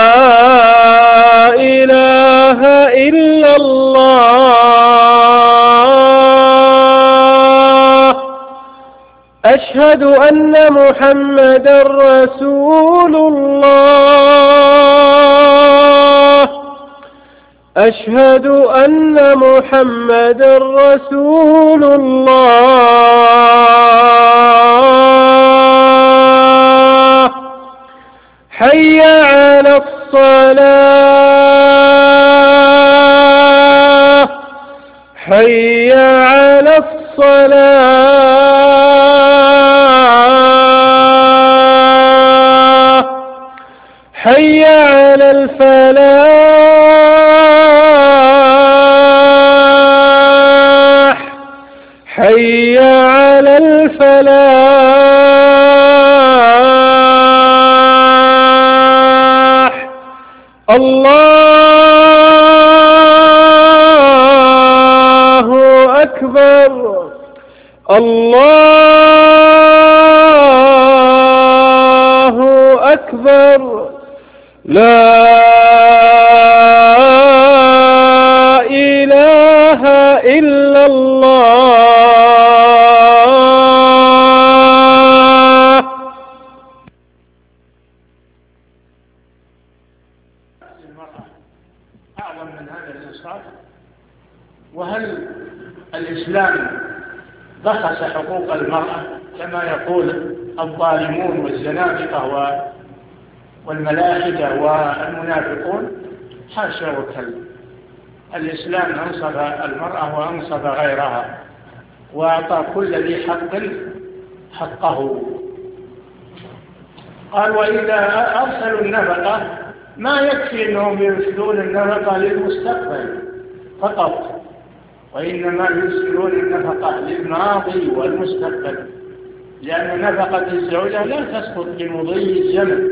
إله إلا الله. أشهد أن محمدا رسول الله أشهد أن محمدا رسول الله حي على الصلاة حي على الصلاة حي على الفلاح حي على الفلاح الله أكبر الله أكبر لا إله إلا الله. المرأة أعظم من هذا الإنصاف؟ وهل الإسلام بخس حقوق المرأة كما يقول الظالمون والزنادقة والملاحدة والمنافقون؟ حاشا وكلا. الإسلام أنصف المرأة وأنصف غيرها وأعطى كل ذي حق حقه. قال وإذا أرسلوا النفقة ما يكفي أنهم يرسلون النفقة للمستقبل فقط، وإنما يرسلون النفقة للماضي والمستقبل، لأن نفقة الزوجة لا تسقط بمضي الزمن،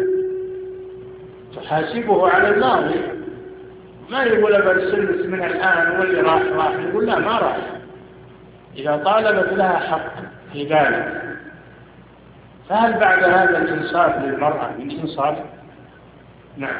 تحاسبه على الماضي. ما يقول برسلت من الآن واللي راح راح، يقول لا ما راح، إذا طالبت لها حق في ذلك. فهل بعد هذا الإنصاف للمرأة من إنصاف؟ نعم.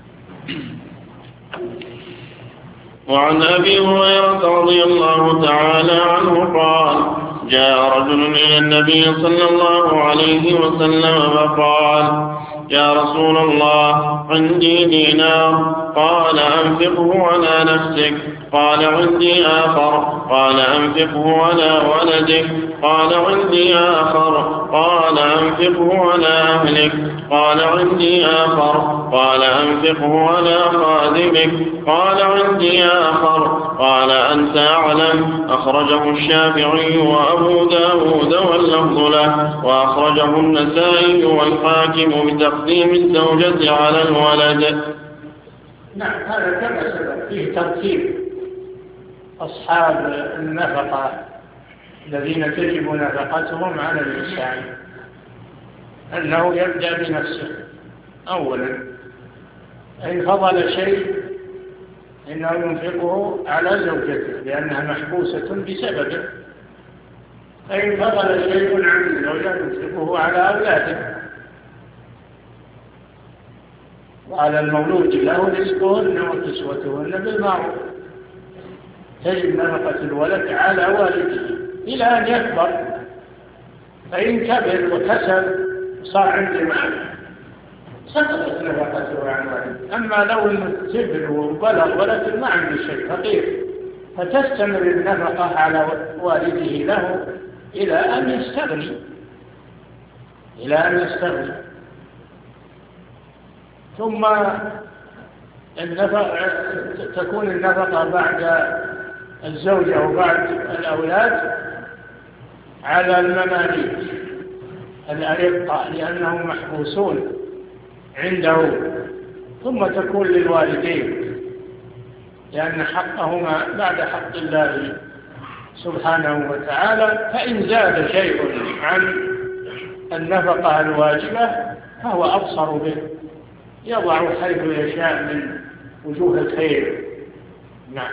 وعن أبي هريرة رضي الله تعالى عنه قال جاء رجل إلى النبي صلى الله عليه وسلم فقال يا رسول الله عندي دينار، قال أنفقه على نفسك، قال عندي آخر، قال أنفقه على ولدك، قال عندي آخر، قال أنفقه على أهلك، قال عندي آخر، قال أنفقه على خادمك، قال عندي آخر، قال أنت أعلم. أخرجه الشافعي وأبو داود واللفظ له، وأخرجه النسائي والحاكم بتقديم الزوجة على الولد. نعم، هذا كما سبق فيه ترتيب أصحاب النفقة الذين تجب نفقتهم على الإنسان، أنه يبدأ بنفسه أولا، إن فضل شيء إنه ينفقه على زوجته لأنها محبوسة بسببه، فإن فضل شيء عن الزوجة ينفقه على أولاده، وعلى المولود له رزقهن وكسوتهن بالمعروف. تجب نفقة الولد على والده إلى أن يكبر، فإن كبر وكسب صار عنده مال سقطت نفقته عن والده. أما لو أنه كبر وبلغ ولكن ما عنده شيء فقير، فتستمر النفقة على والده له إلى أن يستغني إلى أن يستغني ثم النفقة تكون النفقة بعد الزوجة وبعد الأولاد على المماليك الأرقة لأنهم محبوسون عنده، ثم تكون للوالدين لأن حقهما بعد حق الله سبحانه وتعالى. فإن زاد شيء عن النفقة الواجبة فهو أبصر به، يضع حيث يشاء من وجوه الخير. نعم.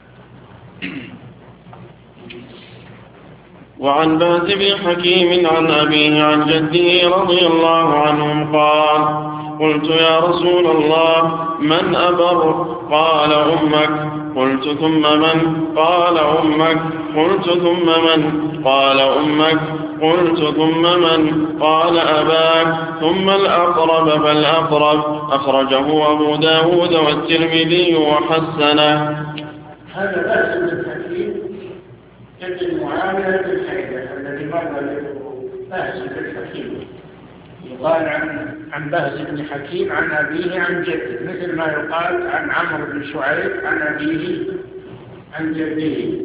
وعن باز بن حكيم عن أبيه عن جده رضي الله عنهم قال قلت يا رسول الله من أبر؟ قال أمك. قلت ثم من؟ قال أمك. قلت ثم من؟ قال أمك. قلت ثم من؟ قال أباك. ثم الأقرب فالأقرب. أخرجه أبو داود والترمذي وحسنه. هذا بأس بالحكيم جد معاوية بالحيدة الذي مر له بأس بالحكيم، يقال عن عن بهز بن حكيم عن أبيه عن جده، مثل ما يقال عن عمرو بن شعيب عن أبيه عن جده.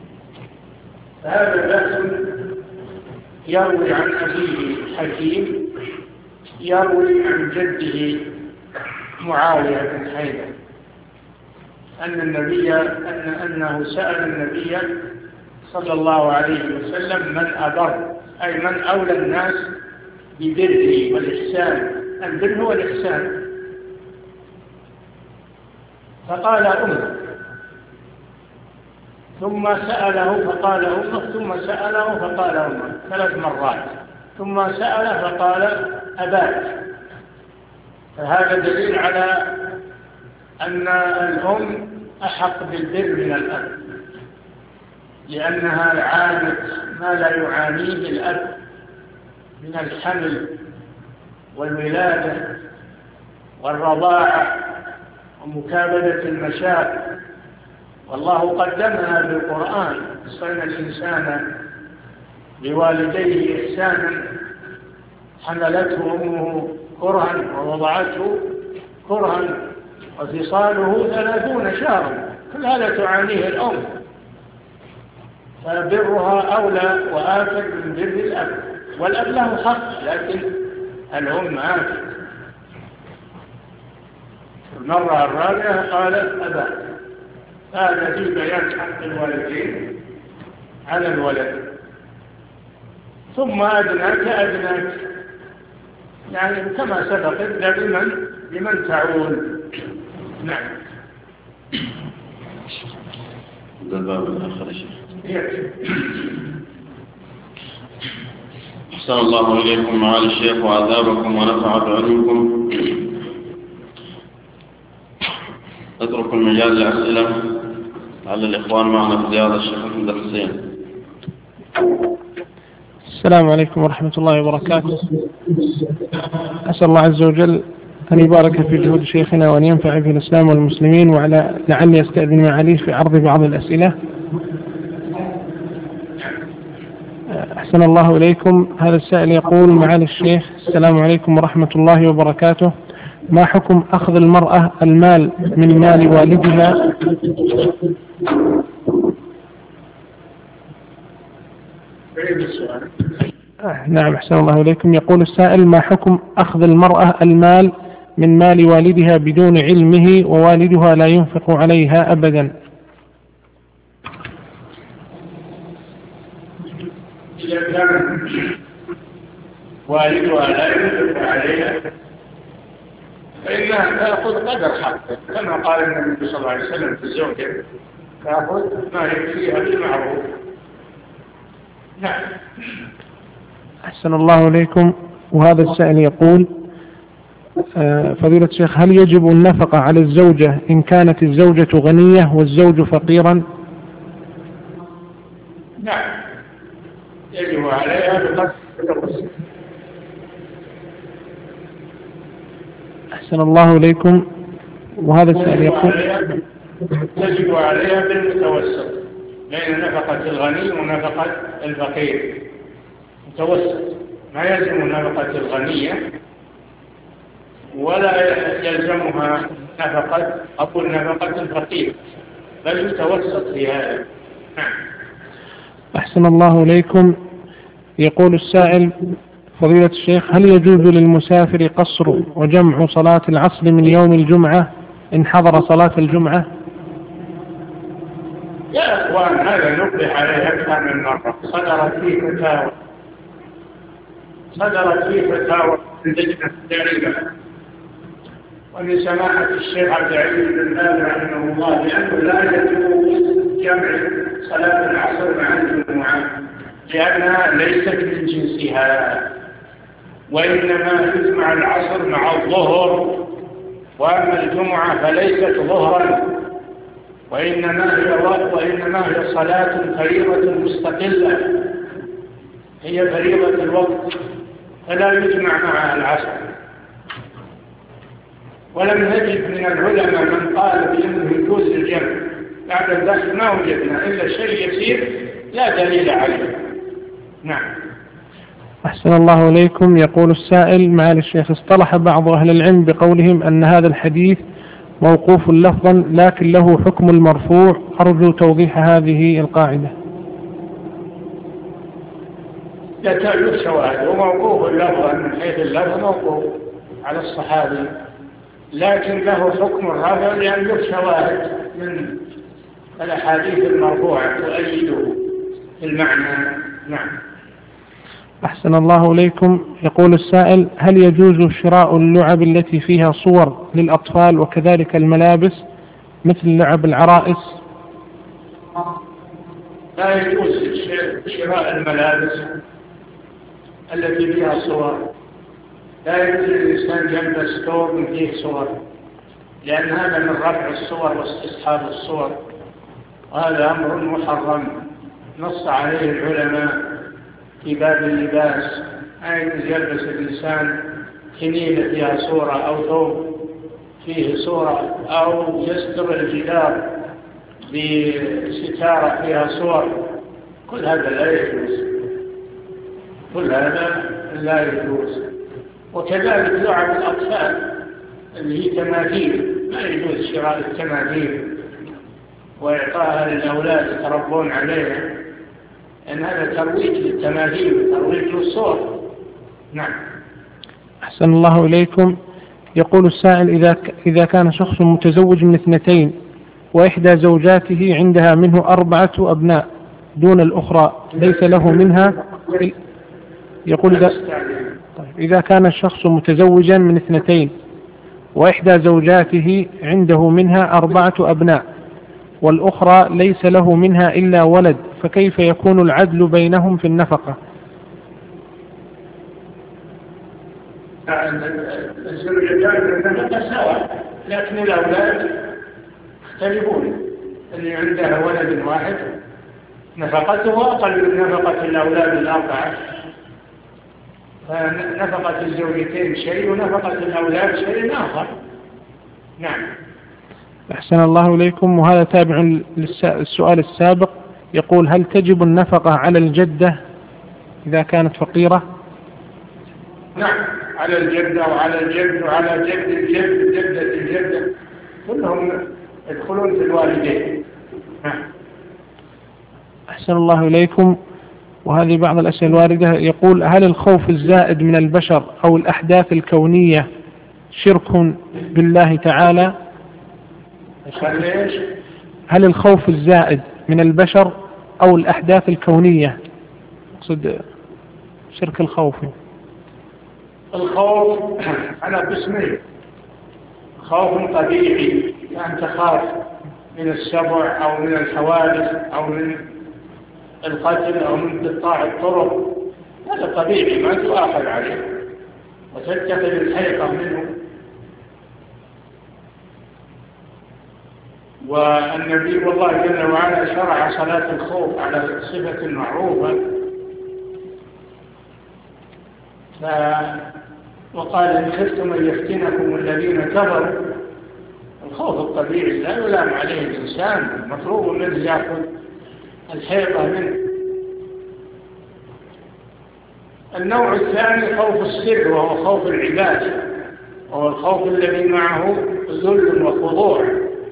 فهذا بأس يروي عن أبيه حكيم يروي عن جده معاوية بن حيدة أن النبي أن أنه سأل النبي صلى الله عليه وسلم من أبر، أي من أولى الناس ببره والإحسان. البر هو الإحسان. فقال أمه، ثم سأله فقال أمه، ثم سأله فقال أمه، ثلاث مرات، ثم سأله فقال أباك. فهذا دليل على أن الأم أحق بالبر من الأب، لأنها عانت ما لا يعانيه الأب من الحمل والولادة والرضاعة ومكابدة المشاق، والله قدمها بالقرآن: وصينا الإنسان بوالديه إحسانا حملته أمه كرها ووضعته كرها وفصاله ثلاثون شهرا. كل هذا تعانيه الأم، فبرها أولى وآكد من بر الأب، والأب له حق لكن الأم آكد. المرة الرابعة قالت أباك. هذا في بيان حق الوالدين على الولد. ثم أدناك أدناك، يعني كما سبق لمن لمن تعول. نعم. الباب الآخر يا شيخ. أحسن الله إليكم معالي الشيخ وعذابكم ونفع بعلمكم. نترك المجال للأسئلة على الإخوان معنا في زيارة الشيخ محمد الحسين. السلام عليكم ورحمة الله وبركاته. أسأل الله عز وجل أن يبارك في جهود شيخنا وأن ينفع في الإسلام والمسلمين، وعلى لعلي أستأذن معاليه في عرض بعض الأسئلة. أحسن الله إليكم. هذا السائل يقول: معالي الشيخ، السلام عليكم ورحمة الله وبركاته، ما حكم أخذ المرأة المال من مال والدها؟ نعم، أحسن الله إليكم. يقول السائل: ما حكم أخذ المرأة المال من مال والدها بدون علمه ووالدها لا ينفق عليها أبدا؟ إذا كان والدها لا ينفق عليها فإنها تأخذ قدر حقه، كما قال النبي صلى الله عليه وسلم في الزوجة: تأخذ ما يكفيها بالمعروف. نعم. أحسن الله إليكم. وهذا السائل يقول: فضيلة الشيخ، هل يجب النفقة على الزوجة إن كانت الزوجة غنية والزوج فقيرا؟ نعم، يجب عليها بقدر الوسع. أحسن الله إليكم. وهذا السائل يقول: يجب عليها بالمتوسط بين نفقة الغني ونفقة الفقير، متوسط، ما يلزم نفقة الغنية ولا يلزمها نفقة أقول نفقة الفقير، بل متوسط في هذا. أحسن الله إليكم. يقول السائل: فضيلة الشيخ، هل يجوز للمسافر قصر وجمع صلاة العصر من يوم الجمعة إن حضر صلاة الجمعة؟ يا أخوان، هذا نبه عليه أكثر من مرة. صدرت فيه فتاوى صدرت فيه فتاوى من لجنة التعليم ومن سماحة الشيخ عبد العزيز بن باز رحمه الله، لأنه لا يجوز جمع صلاة العصر مع الجمعة لأنها ليست من جنسها. وإنما يجمع العصر مع الظهر، وأما الجمعة فليست ظهرا، وإنما هي وإنما هي صلاة فريضة مستقلة، هي فريضة الوقت، فلا يجمع معها العصر. ولم نجد من العلماء من قال بأنه يجوز الجمع بعد البحث، ما وجدنا إلا شيء يسير لا دليل عليه. نعم. أحسن الله إليكم. يقول السائل: معالي الشيخ، اصطلح بعض أهل العلم بقولهم أن هذا الحديث موقوف لفظا لكن له حكم المرفوع، أرجو توضيح هذه القاعدة. لا تعرف شواهد، وموقوف لفظا من حيث اللفظ موقوف على الصحابي، لكن له حكم الرفع لأن له شواهد من الأحاديث المرفوعة تؤيده المعنى. نعم. أحسن الله إليكم. يقول السائل: هل يجوز شراء اللعب التي فيها صور للأطفال وكذلك الملابس مثل لعب العرائس؟ لا يجوز شراء الملابس التي فيها صور، لا يجوز للإنسان يلبس ثوب فيه صور، لأن هذا من رفع الصور واستصحاب الصور، وهذا أمر محرم نص عليه العلماء في باب اللباس. لا يجوز يلبس الإنسان كنينة فيها صورة أو ثوب فيه صورة، أو يستر الجدار بستارة فيها صور، كل هذا لا يجوز، كل هذا لا يجوز. وكذلك لعب الأطفال اللي هي تماثيل، ما يجوز شراء التماثيل وإعطاها للأولاد يتربون عليها، لأن هذا ترويج للتماثيل وترويج للصور. نعم. أحسن الله إليكم. يقول السائل: إذا إذا كان شخص متزوج من اثنتين وإحدى زوجاته عندها منه أربعة أبناء دون الأخرى ليس له منها، يقول إذا, طيب إذا كان الشخص متزوجا من اثنتين وإحدى زوجاته عنده منها أربعة أبناء والأخرى ليس له منها إلا ولد، فكيف يكون العدل بينهم في النفقة؟ الزوجتان النفقة سواء، لكن الأولاد يختلفون. اللي عندها ولد واحد نفقته أقل من نفقة الأولاد الأربعة، فنفقة الزوجتين شيء ونفقة الأولاد شيء آخر. نعم. أحسن الله إليكم. وهذا تابع للسؤال السابق. يقول: هل تجب النفقة على الجدة إذا كانت فقيرة؟ نعم، على الجدة وعلى الجد وعلى جد الجد جدة الجدة، كلهم يدخلون في الوالدين. نعم. أحسن الله إليكم. وهذه بعض الأسئلة الواردة. يقول: هل الخوف الزائد من البشر أو الأحداث الكونية شرك بالله تعالى؟ هل الخوف الزائد من البشر أو الأحداث الكونية، أقصد شرك الخوف؟ الخوف على قسمين: خوف طبيعي، أن تخاف من السبع أو من الحوادث أو من القتل أو من قطاع الطرق، هذا طبيعي ما تؤاخذ عليه وتتخذ الحيطة منه. والنبي والله جل وعلا شرع صلاة الخوف على صفة معروفة، ف... وقال: إن خفتم أن يفتنكم الذين كفروا. الخوف الطبيعي لا يلام عليه الإنسان، مطلوب منه يأخذ الحيطة منه. النوع الثاني خوف السر، وهو خوف العبادة، وهو الخوف الذي معه ذل وخضوع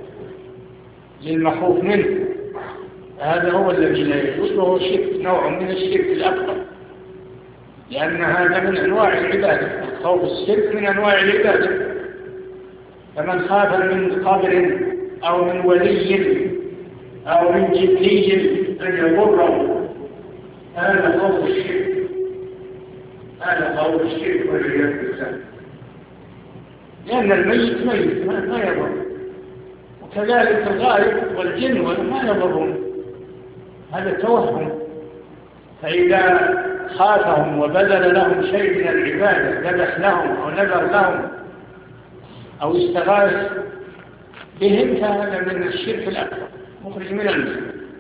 للمخوف منه، هذا هو الذي لا يجوز، وهو شرك، نوع من الشرك الأكبر، لأن هذا من أنواع العبادة. خوف السر من أنواع العبادة، فمن خاف من قبر أو من ولي أو من جبري أن يضره، هذا خوف الشرك، هذا خوف الشرك والعياذ بالله، لأن الميت ميت ما يضر، وكذلك الغائب والجن ما يضرون، هذا توهم. فإذا خافهم وبذل لهم شيء من العبادة، ذبح لهم أو نذر لهم أو استغاث بهم، فهذا من الشرك الأكبر مخرج من الملة.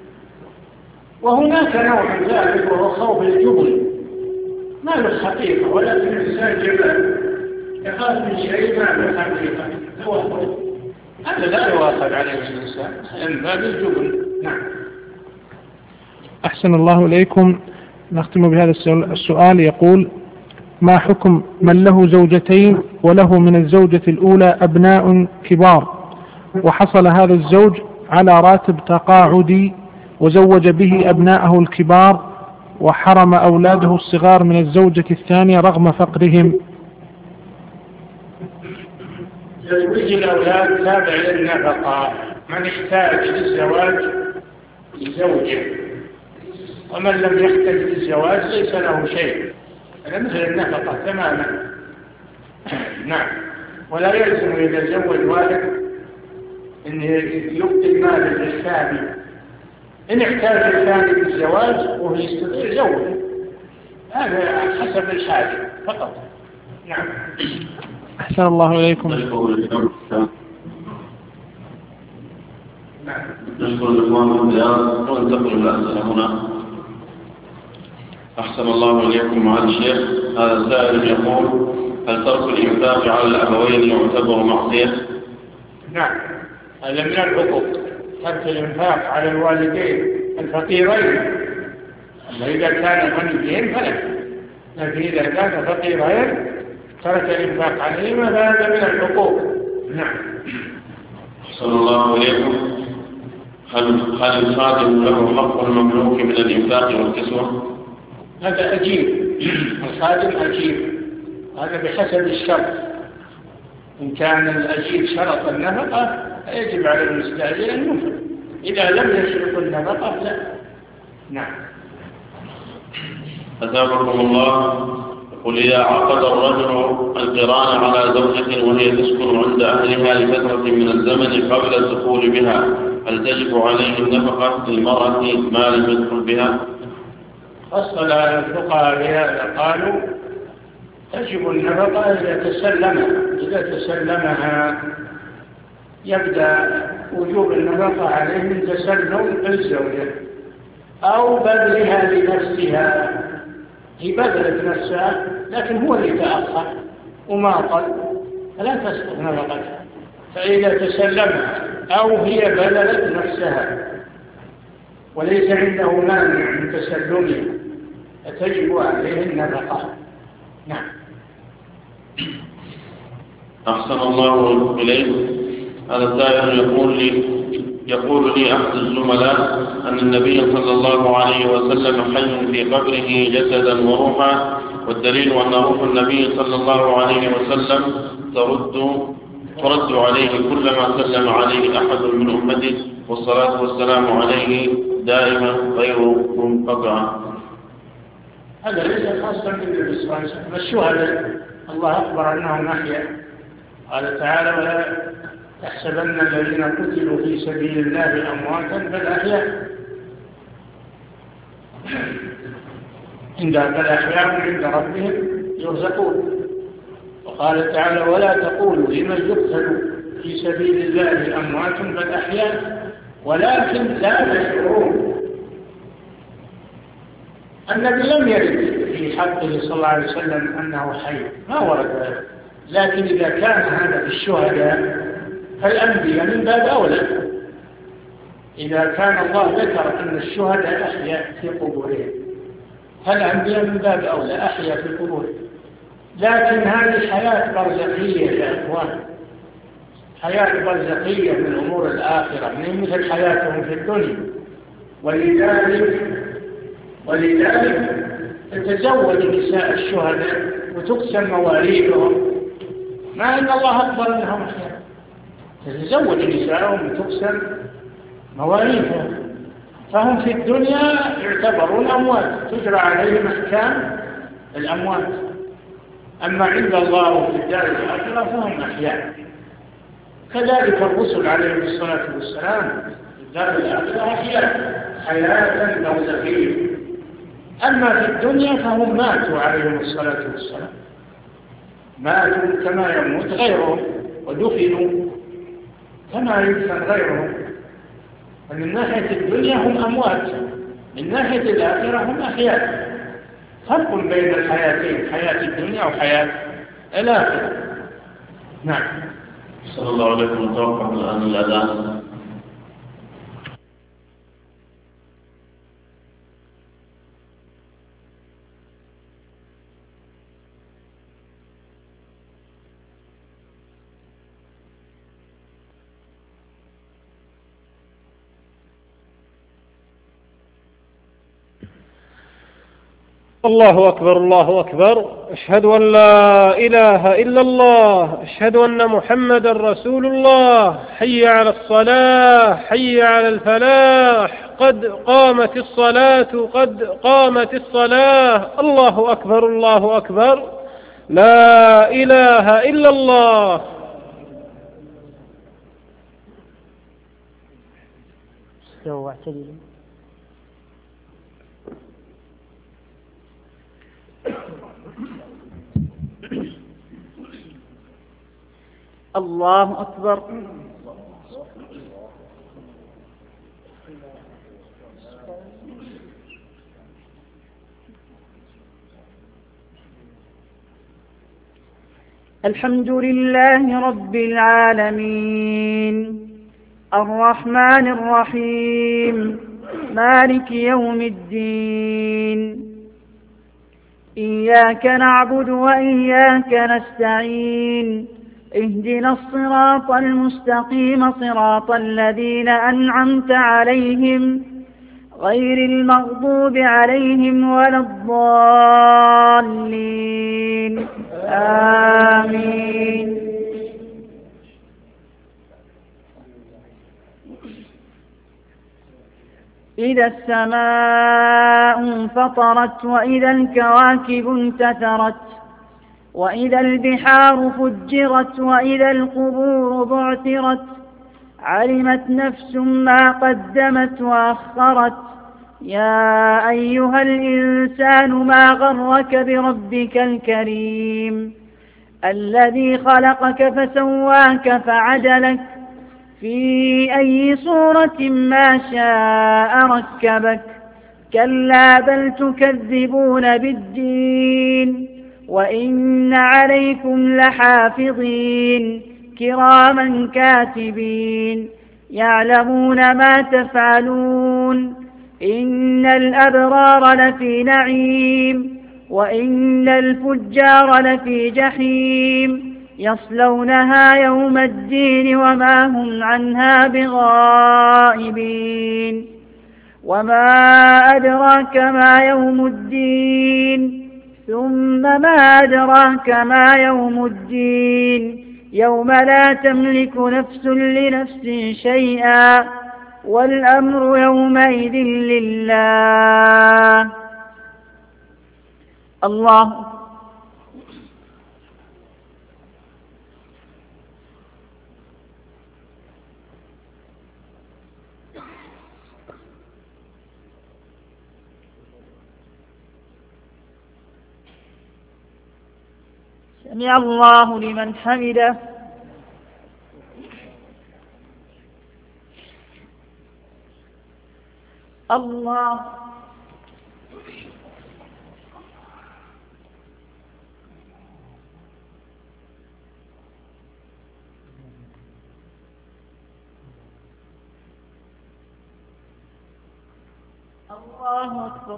وهناك نوع من ذلك وهو خوف الجبن، ما له حقيقة، ولكن الإنسان جبل يخاف من شيء ما له حقيقة، هذا لا يواخذ عليه الإنسان من باب الجبن. نعم. أحسن الله إليكم. نختم بهذا السؤال. يقول: ما حكم من له زوجتين وله من الزوجة الأولى أبناء كبار، وحصل هذا الزوج على راتب تقاعدي وزوج به أبناءه الكبار وحرم أولاده الصغار من الزوجة الثانية رغم فقرهم؟ تزويج الأولاد تابع للنفقة، من احتاج للزواج لزوجه، ومن لم يحتاج للزواج ليس له شيء، هذا مثل النفقة تماما. نعم. ولا يلزم إذا زوج واحد أن يبدي المال للثاني، إن احتاج الثاني للزواج وهو يستطيع زوجه، هذا حسب الحاجة فقط. نعم. أحسن الله إليكم. نعم. نشكر الإخوان الأخيار وننتقل إلى الأسئلة هنا. أحسن الله إليكم معالي الشيخ. هذا سائل يقول: هل ترك الإنفاق على الأبوين يعتبر معصية؟ نعم، هذا من الحقوق، ترك الإنفاق على الوالدين الفقيرين. أما إذا كان غنيين فلا، لكن إذا كان فقيرين ترك الإنفاق عليهما فهذا من الحقوق. نعم. أحسن الله إليكم. هل هل الخادم له حق المملوك من الإنفاق والكسوة؟ هذا أجيب، الخادم أجيب، هذا بحسب الشرط. إن كان الأجيب شرط النفقة يجب على المستأجر أن ينفق، إذا لم يشرط النفقة لا. نعم. أثابكم الله. قل: إذا عقد الرجل القران على زوجة وهي تسكن عند أهلها لفترة من الزمن قبل الدخول بها، هل تجب عليه النفقة للمرأة ما لم يدخل بها؟ فصل الفقهاء بهذا، قالوا تجب النفقة إذا تسلمها، إذا تسلمها يبدأ وجوب النفقة عليه من تسلم الزوجة أو بذلها لنفسها. هي بذلت نفسها لكن هو اللي تأخر وما قل، فلا تسقط نفقتها. فإذا تسلمها أو هي بذلت نفسها وليس عنده مانع من تسلمها فتجب عليه النفقة. نعم. أحسن الله إليك. هذا السائل يقول لي يقول لي أحد الزملاء أن النبي صلى الله عليه وسلم حي في قبره جسدا وروحا، والدليل أن روح النبي صلى الله عليه وسلم ترد ترد عليه كلما سلم عليه أحد من أمته، والصلاة والسلام عليه دائما غير منقطعة. هذا ليس خاصا بالنبي صلى الله عليه وسلم، الشهداء الله أخبر أنهم أحياء. قال تعالى: ولا تحسبن الذين قتلوا في سبيل الله أمواتا بل أحياء عند بل أحياء عند ربهم يرزقون. وقال تعالى: ولا تقولوا لمن يقتل في سبيل الله أموات بل أحياء ولكن لا تشعرون. النبي لم يرد في حقه صلى الله عليه وسلم أنه حي، ما ورد ذلك. لكن إذا كان هذا في الشهداء فالأنبياء من باب أولى. إذا كان الله ذكر أن الشهداء أحياء في قبورهم فالأنبياء من باب أولى أحياء في قبورهم. لكن هذه حياة برزخية يا أخوان، حياة برزخية من أمور الآخرة، من مثل حياتهم في الدنيا. ولذلك ولذلك تتزوج نساء الشهداء وتقسم مواليدهم، مع أن الله أخبر أنهم أحياء. تتزوج نساءهم وتقسم مواليدهم، فهم في الدنيا يعتبرون أموات تجرى عليهم أحكام الأموات. أما عند الله في الدار الآخرة فهم أحياء. كذلك الرسل عليهم الصلاة والسلام في الدار الآخرة أحياء حياة برزخية أما في الدنيا فهم ماتوا عليهم الصلاة والسلام، ماتوا كما يموت غيرهم ودفنوا كما يدفن غيرهم. فمن ناحية الدنيا هم أموات، من ناحية الآخرة هم أحياء. فرق بين الحياتين، حياة الدنيا وحياة الآخرة. نعم. صلى الله عليكم. توقف الآن الأذان. الله أكبر الله أكبر. أشهد أن لا إله إلا الله، أشهد أن محمد رسول الله. حي على الصلاة، حي على الفلاح، قد قامت الصلاة، قد قامت الصلاة. الله أكبر الله أكبر. لا إله إلا الله. الله أكبر. الحمد لله رب العالمين، الرحمن الرحيم، مالك يوم الدين. إياك نعبد وإياك نستعين، اهدنا الصراط المستقيم صراط الذين أنعمت عليهم غير المغضوب عليهم ولا الضالين. آمين. إذا السماء انفطرت وإذا الكواكب انتثرت وإذا البحار فجرت وإذا القبور بعثرت علمت نفس ما قدمت وأخرت. يا أيها الإنسان ما غرك بربك الكريم الذي خلقك فسواك فعدلك في أي صورة ما شاء ركبك. كلا بل تكذبون بالدين وإن عليكم لحافظين كراما كاتبين يعلمون ما تفعلون. إن الأبرار لفي نعيم وإن الفجار لفي جحيم يصلونها يوم الدين وما هم عنها بغائبين. وما أدراك ما يوم الدين ثم ما أدراك ما يوم الدين يوم لا تملك نفس لنفس شيئا والأمر يومئذ لله. الله سمع الله لمن حمده. الله الله أكبر.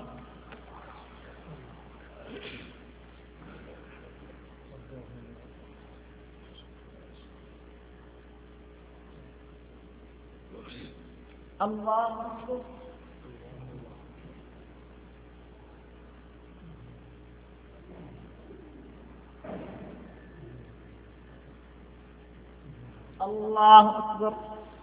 الله أكبر. الله أكبر.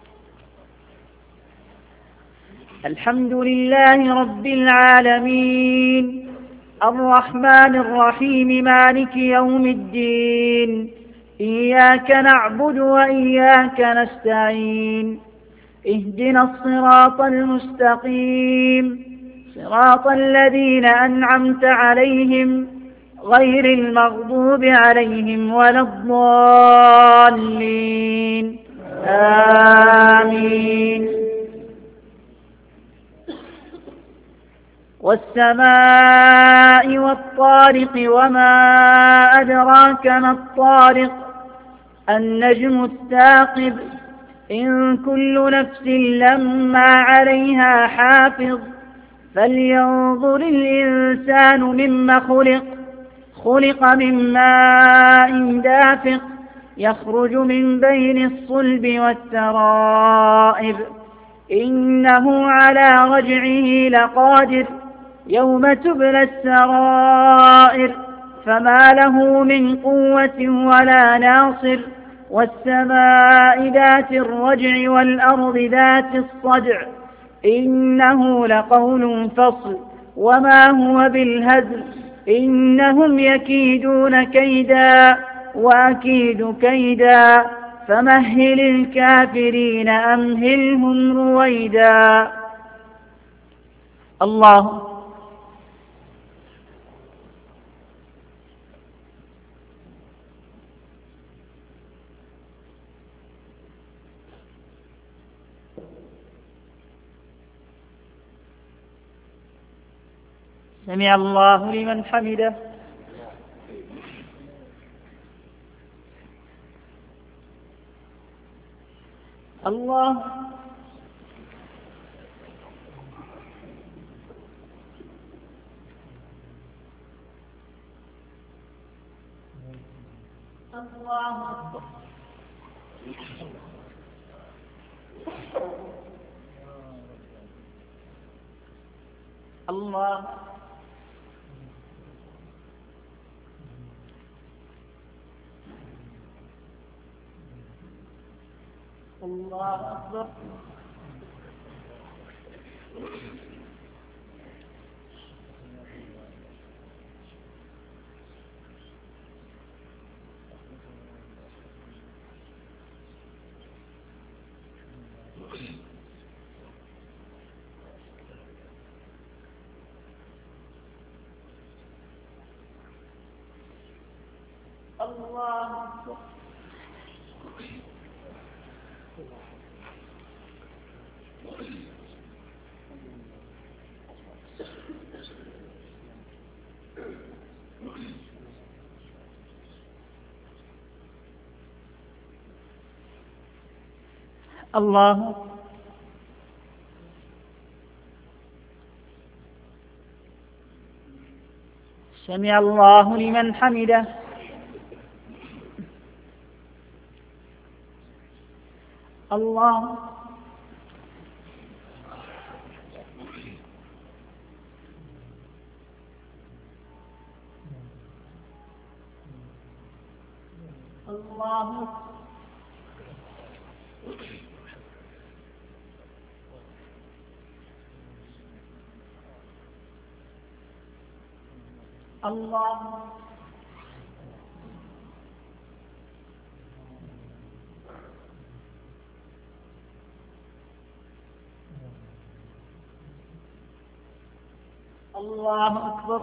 الحمد لله رب العالمين الرحمن الرحيم مالك يوم الدين. إياك نعبد وإياك نستعين، اهدنا الصراط المستقيم صراط الذين أنعمت عليهم غير المغضوب عليهم ولا الضالين آمين. والسماء والطارق وما أدراك ما الطارق النجم الثاقب إن كل نفس لما عليها حافظ فلينظر الإنسان مما خلق خلق من ماء دافق يخرج من بين الصلب والترائب إنه على رجعه لقادر يوم تبلى السرائر فما له من قوة ولا ناصر والسماء ذات الرجع والأرض ذات الصدع إنه لقول فصل وما هو بالهزل إنهم يكيدون كيدا وأكيد كيدا فمهل الكافرين أمهلهم رويدا. الله سمع الله لمن حمده. الله الله أكبر. الله الله أكبر. الله أكبر. الله سمع الله لمن حمده. الله الله الله الله أكبر.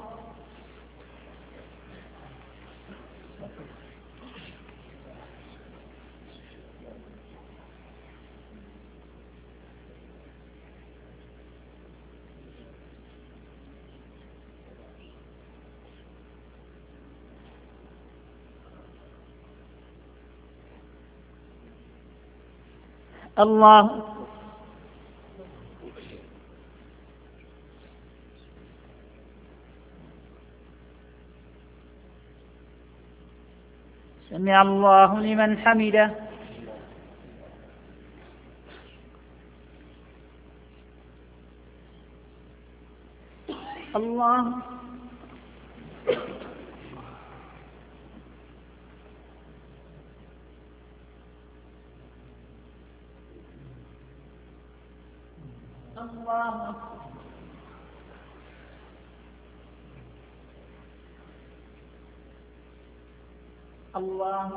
الله سمع الله لمن حمده. الله الله الله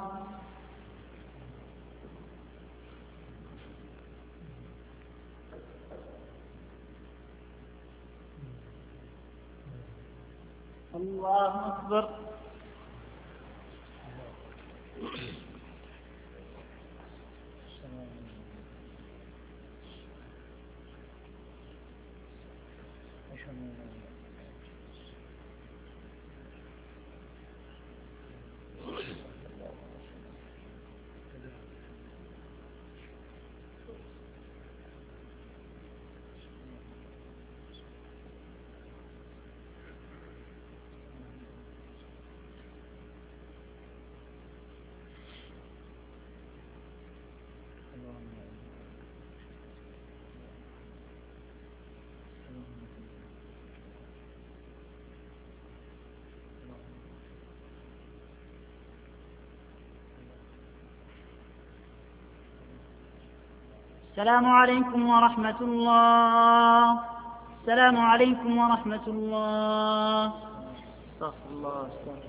الله أكبر. السلام عليكم ورحمة الله. السلام عليكم ورحمة الله. استغفر الله استغفر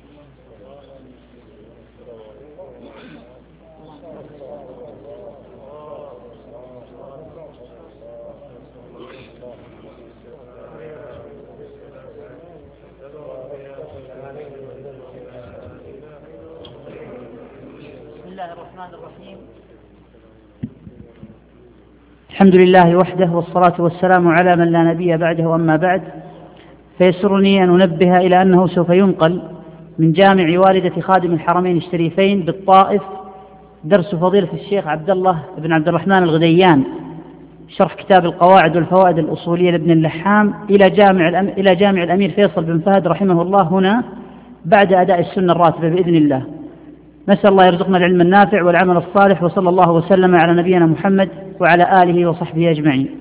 بسم الله الرحمن الرحيم. الحمد لله وحده والصلاة والسلام على من لا نبي بعده، وأما بعد فيسرني أن أنبه إلى أنه سوف ينقل من جامع والدة خادم الحرمين الشريفين بالطائف درس فضيلة الشيخ عبد الله بن عبد الرحمن الغديان شرح كتاب القواعد والفوائد الأصولية لابن اللحام إلى جامع الأم... إلى جامع الأمير فيصل بن فهد رحمه الله هنا بعد أداء السنة الراتبة بإذن الله. نسأل الله يرزقنا العلم النافع والعمل الصالح، وصلى الله وسلم على نبينا محمد وعلى آله وصحبه أجمعين.